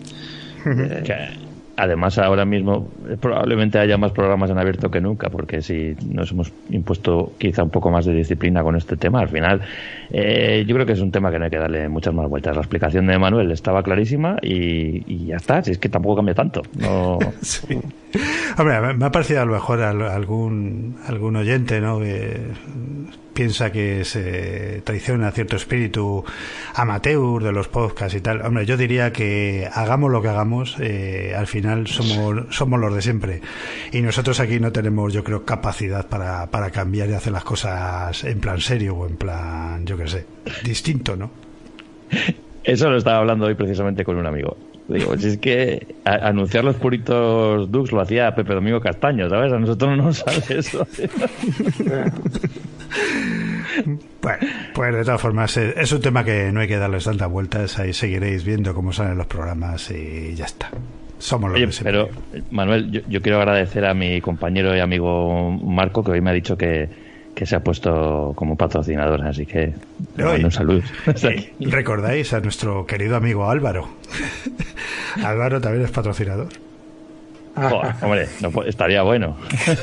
Además, ahora mismo probablemente haya más programas en abierto que nunca, porque si nos hemos impuesto quizá un poco más de disciplina con este tema, al final yo creo que es un tema que no hay que darle muchas más vueltas. La explicación de Manuel estaba clarísima y ya está, si es que tampoco cambia tanto. No... Sí. Hombre, me ha parecido a lo mejor algún oyente, ¿no?, que piensa que se traiciona cierto espíritu amateur de los podcasts y tal. Hombre, yo diría que hagamos lo que hagamos, al final somos los de siempre, y nosotros aquí no tenemos, yo creo, capacidad para cambiar y hacer las cosas en plan serio o en plan, yo qué sé, distinto, ¿no? Eso lo estaba hablando hoy precisamente con un amigo. Digo, si es que anunciar los puritos Dux lo hacía Pepe Domingo Castaño, ¿sabes? A nosotros no nos sale eso. Bueno, pues de todas formas es un tema que no hay que darles tantas vueltas. Ahí seguiréis viendo cómo salen los programas y ya está. Somos los de siempre. Pero Manuel, yo quiero agradecer a mi compañero y amigo Marco, que hoy me ha dicho que se ha puesto como patrocinador, así que un saludo. ¿Recordáis a nuestro querido amigo Álvaro? Álvaro también es patrocinador. Hombre, estaría bueno.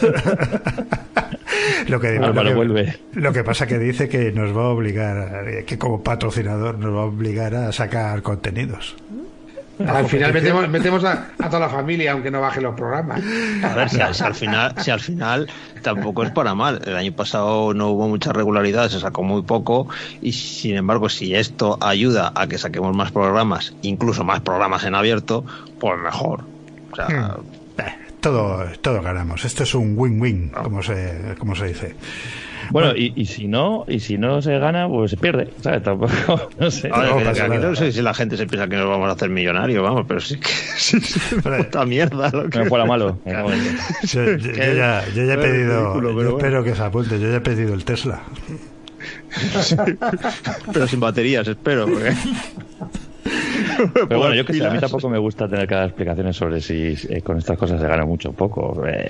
Lo que pasa que dice que nos va a obligar, que como patrocinador nos va a obligar a sacar contenidos. Al final metemos a toda la familia, aunque no bajen los programas. A ver, si al final tampoco es para mal. El año pasado no hubo mucha regularidad, se sacó muy poco, y sin embargo, si esto ayuda a que saquemos más programas, incluso más programas en abierto, pues mejor. O sea, todo ganamos. Esto es un win-win, como se dice. Bueno, y si no se gana, pues se pierde, ¿sabes? Tampoco, no sé. No sé si la gente se piensa que nos vamos a hacer millonarios, vamos, pero sí que puta mierda. Lo que me fuera malo. Yo ya he pedido, yo espero que se apunte, yo ya he pedido el Tesla. Sí. Pero sin baterías, espero. Porque... Pero bueno, yo que sé, a mí tampoco me gusta tener que dar explicaciones sobre si con estas cosas se gana mucho o poco. Hombre,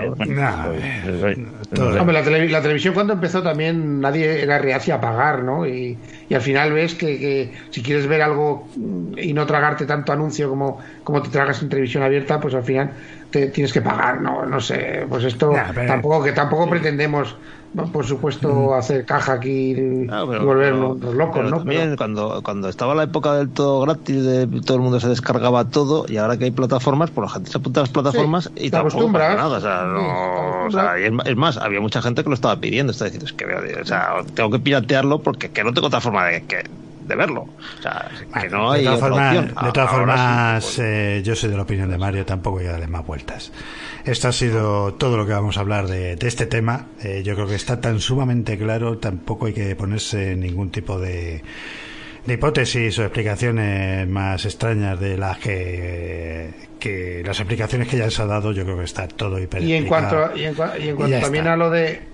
la televisión cuando empezó también nadie era reacia a pagar, ¿no? Y al final ves que si quieres ver algo y no tragarte tanto anuncio como te tragas en televisión abierta, pues al final te tienes que pagar, ¿no? No sé, pues esto tampoco pretendemos, por supuesto, hacer caja aquí y volvernos locos, ¿no? También cuando estaba la época del todo gratis, de todo el mundo se descargaba todo, y ahora que hay plataformas, pues la gente se apunta a las plataformas y tampoco pasa nada. O sea, es más, había mucha gente que lo estaba pidiendo. Está diciendo, es que tengo que piratearlo porque que no tengo otra forma de verlo. O sea, que no hay otra opción. De todas formas, sí, pues... yo soy de la opinión de Mario, tampoco hay que darle más vueltas. Esto ha sido todo lo que vamos a hablar de este tema. Yo creo que está tan sumamente claro, tampoco hay que ponerse ningún tipo de hipótesis o explicaciones más extrañas de las que las explicaciones que ya se ha dado. Yo creo que está todo hiper explicado. Y en cuanto también a lo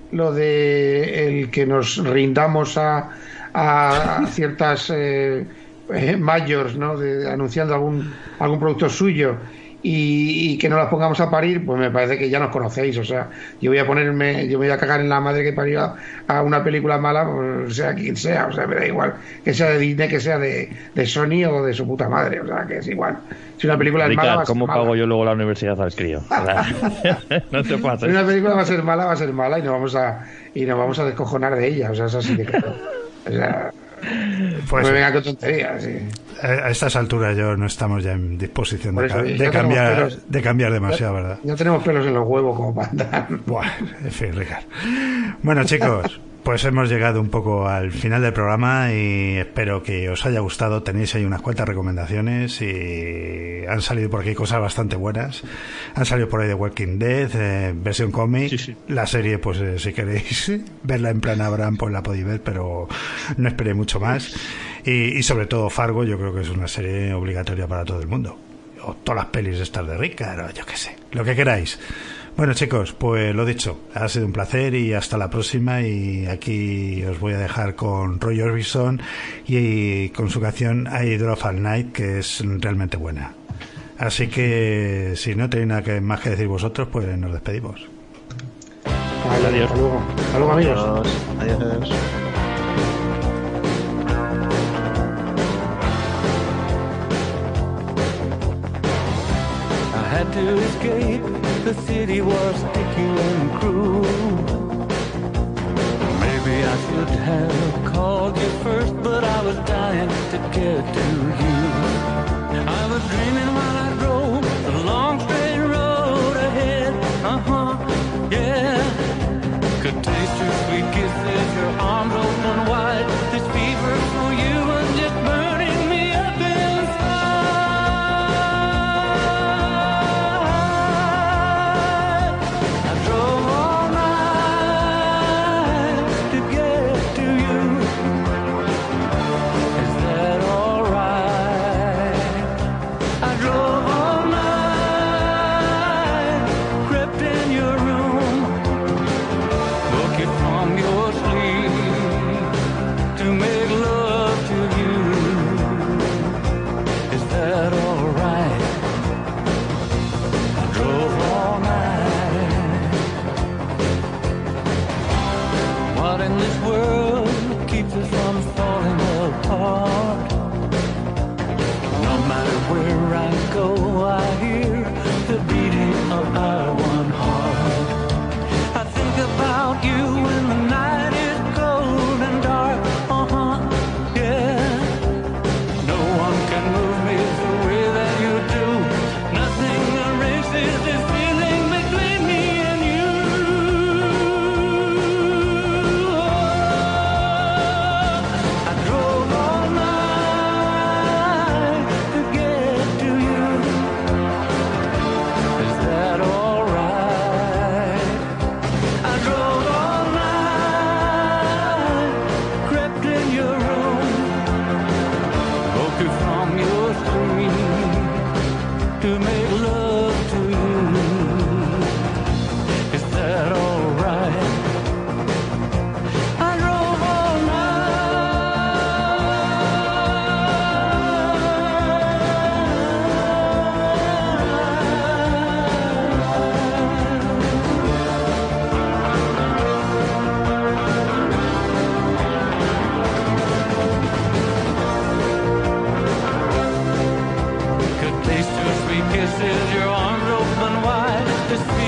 de el que nos rindamos a ciertas mayors, ¿no? Anunciando algún producto suyo y que no las pongamos a parir, pues me parece que ya nos conocéis. O sea, yo me voy a cagar en la madre que parió a una película mala, pues, sea quien sea. O sea, me da igual que sea de Disney, que sea de Sony o de su puta madre. O sea, que es igual. Si una película es mala, va a ser ¿cómo mala. pago yo luego la universidad al crío? No te puedo hacer. Si una película va a ser mala y nos vamos a descojonar de ella. O sea, es así de claro. O sea, pues no me venga con tonterías. Sí. A estas alturas no estamos ya en disposición de cambiar demasiado, ¿verdad? Ya tenemos pelos en los huevos como para andar. Bueno, en fin, Ricardo. Bueno, chicos, pues hemos llegado un poco al final del programa y espero que os haya gustado. Tenéis ahí unas cuantas recomendaciones y han salido por aquí cosas bastante buenas. Han salido por ahí de Walking Dead, versión cómic. Sí. La serie, pues si queréis verla en plan Abraham, pues la podéis ver, pero no esperéis mucho más. Y sobre todo Fargo, yo creo que es una serie obligatoria para todo el mundo. O todas las pelis estas de Ricardo, o yo qué sé, lo que queráis. Bueno, chicos, pues lo dicho, ha sido un placer y hasta la próxima. Y aquí os voy a dejar con Roy Orbison y con su canción I Drove All Night, que es realmente buena. Así que si no tenéis nada más que decir vosotros, pues nos despedimos. Adiós. Hasta luego, amigos. Adiós. Had to escape, the city was sticky and cruel. Maybe I should have called you first, but I was dying to get to you. I was dreaming while I drove the long straight road ahead. Yeah. Could taste your sweet kisses, your arms open wide. This fever for you was just burning me up inside. I drove all kisses, your arms open wide. This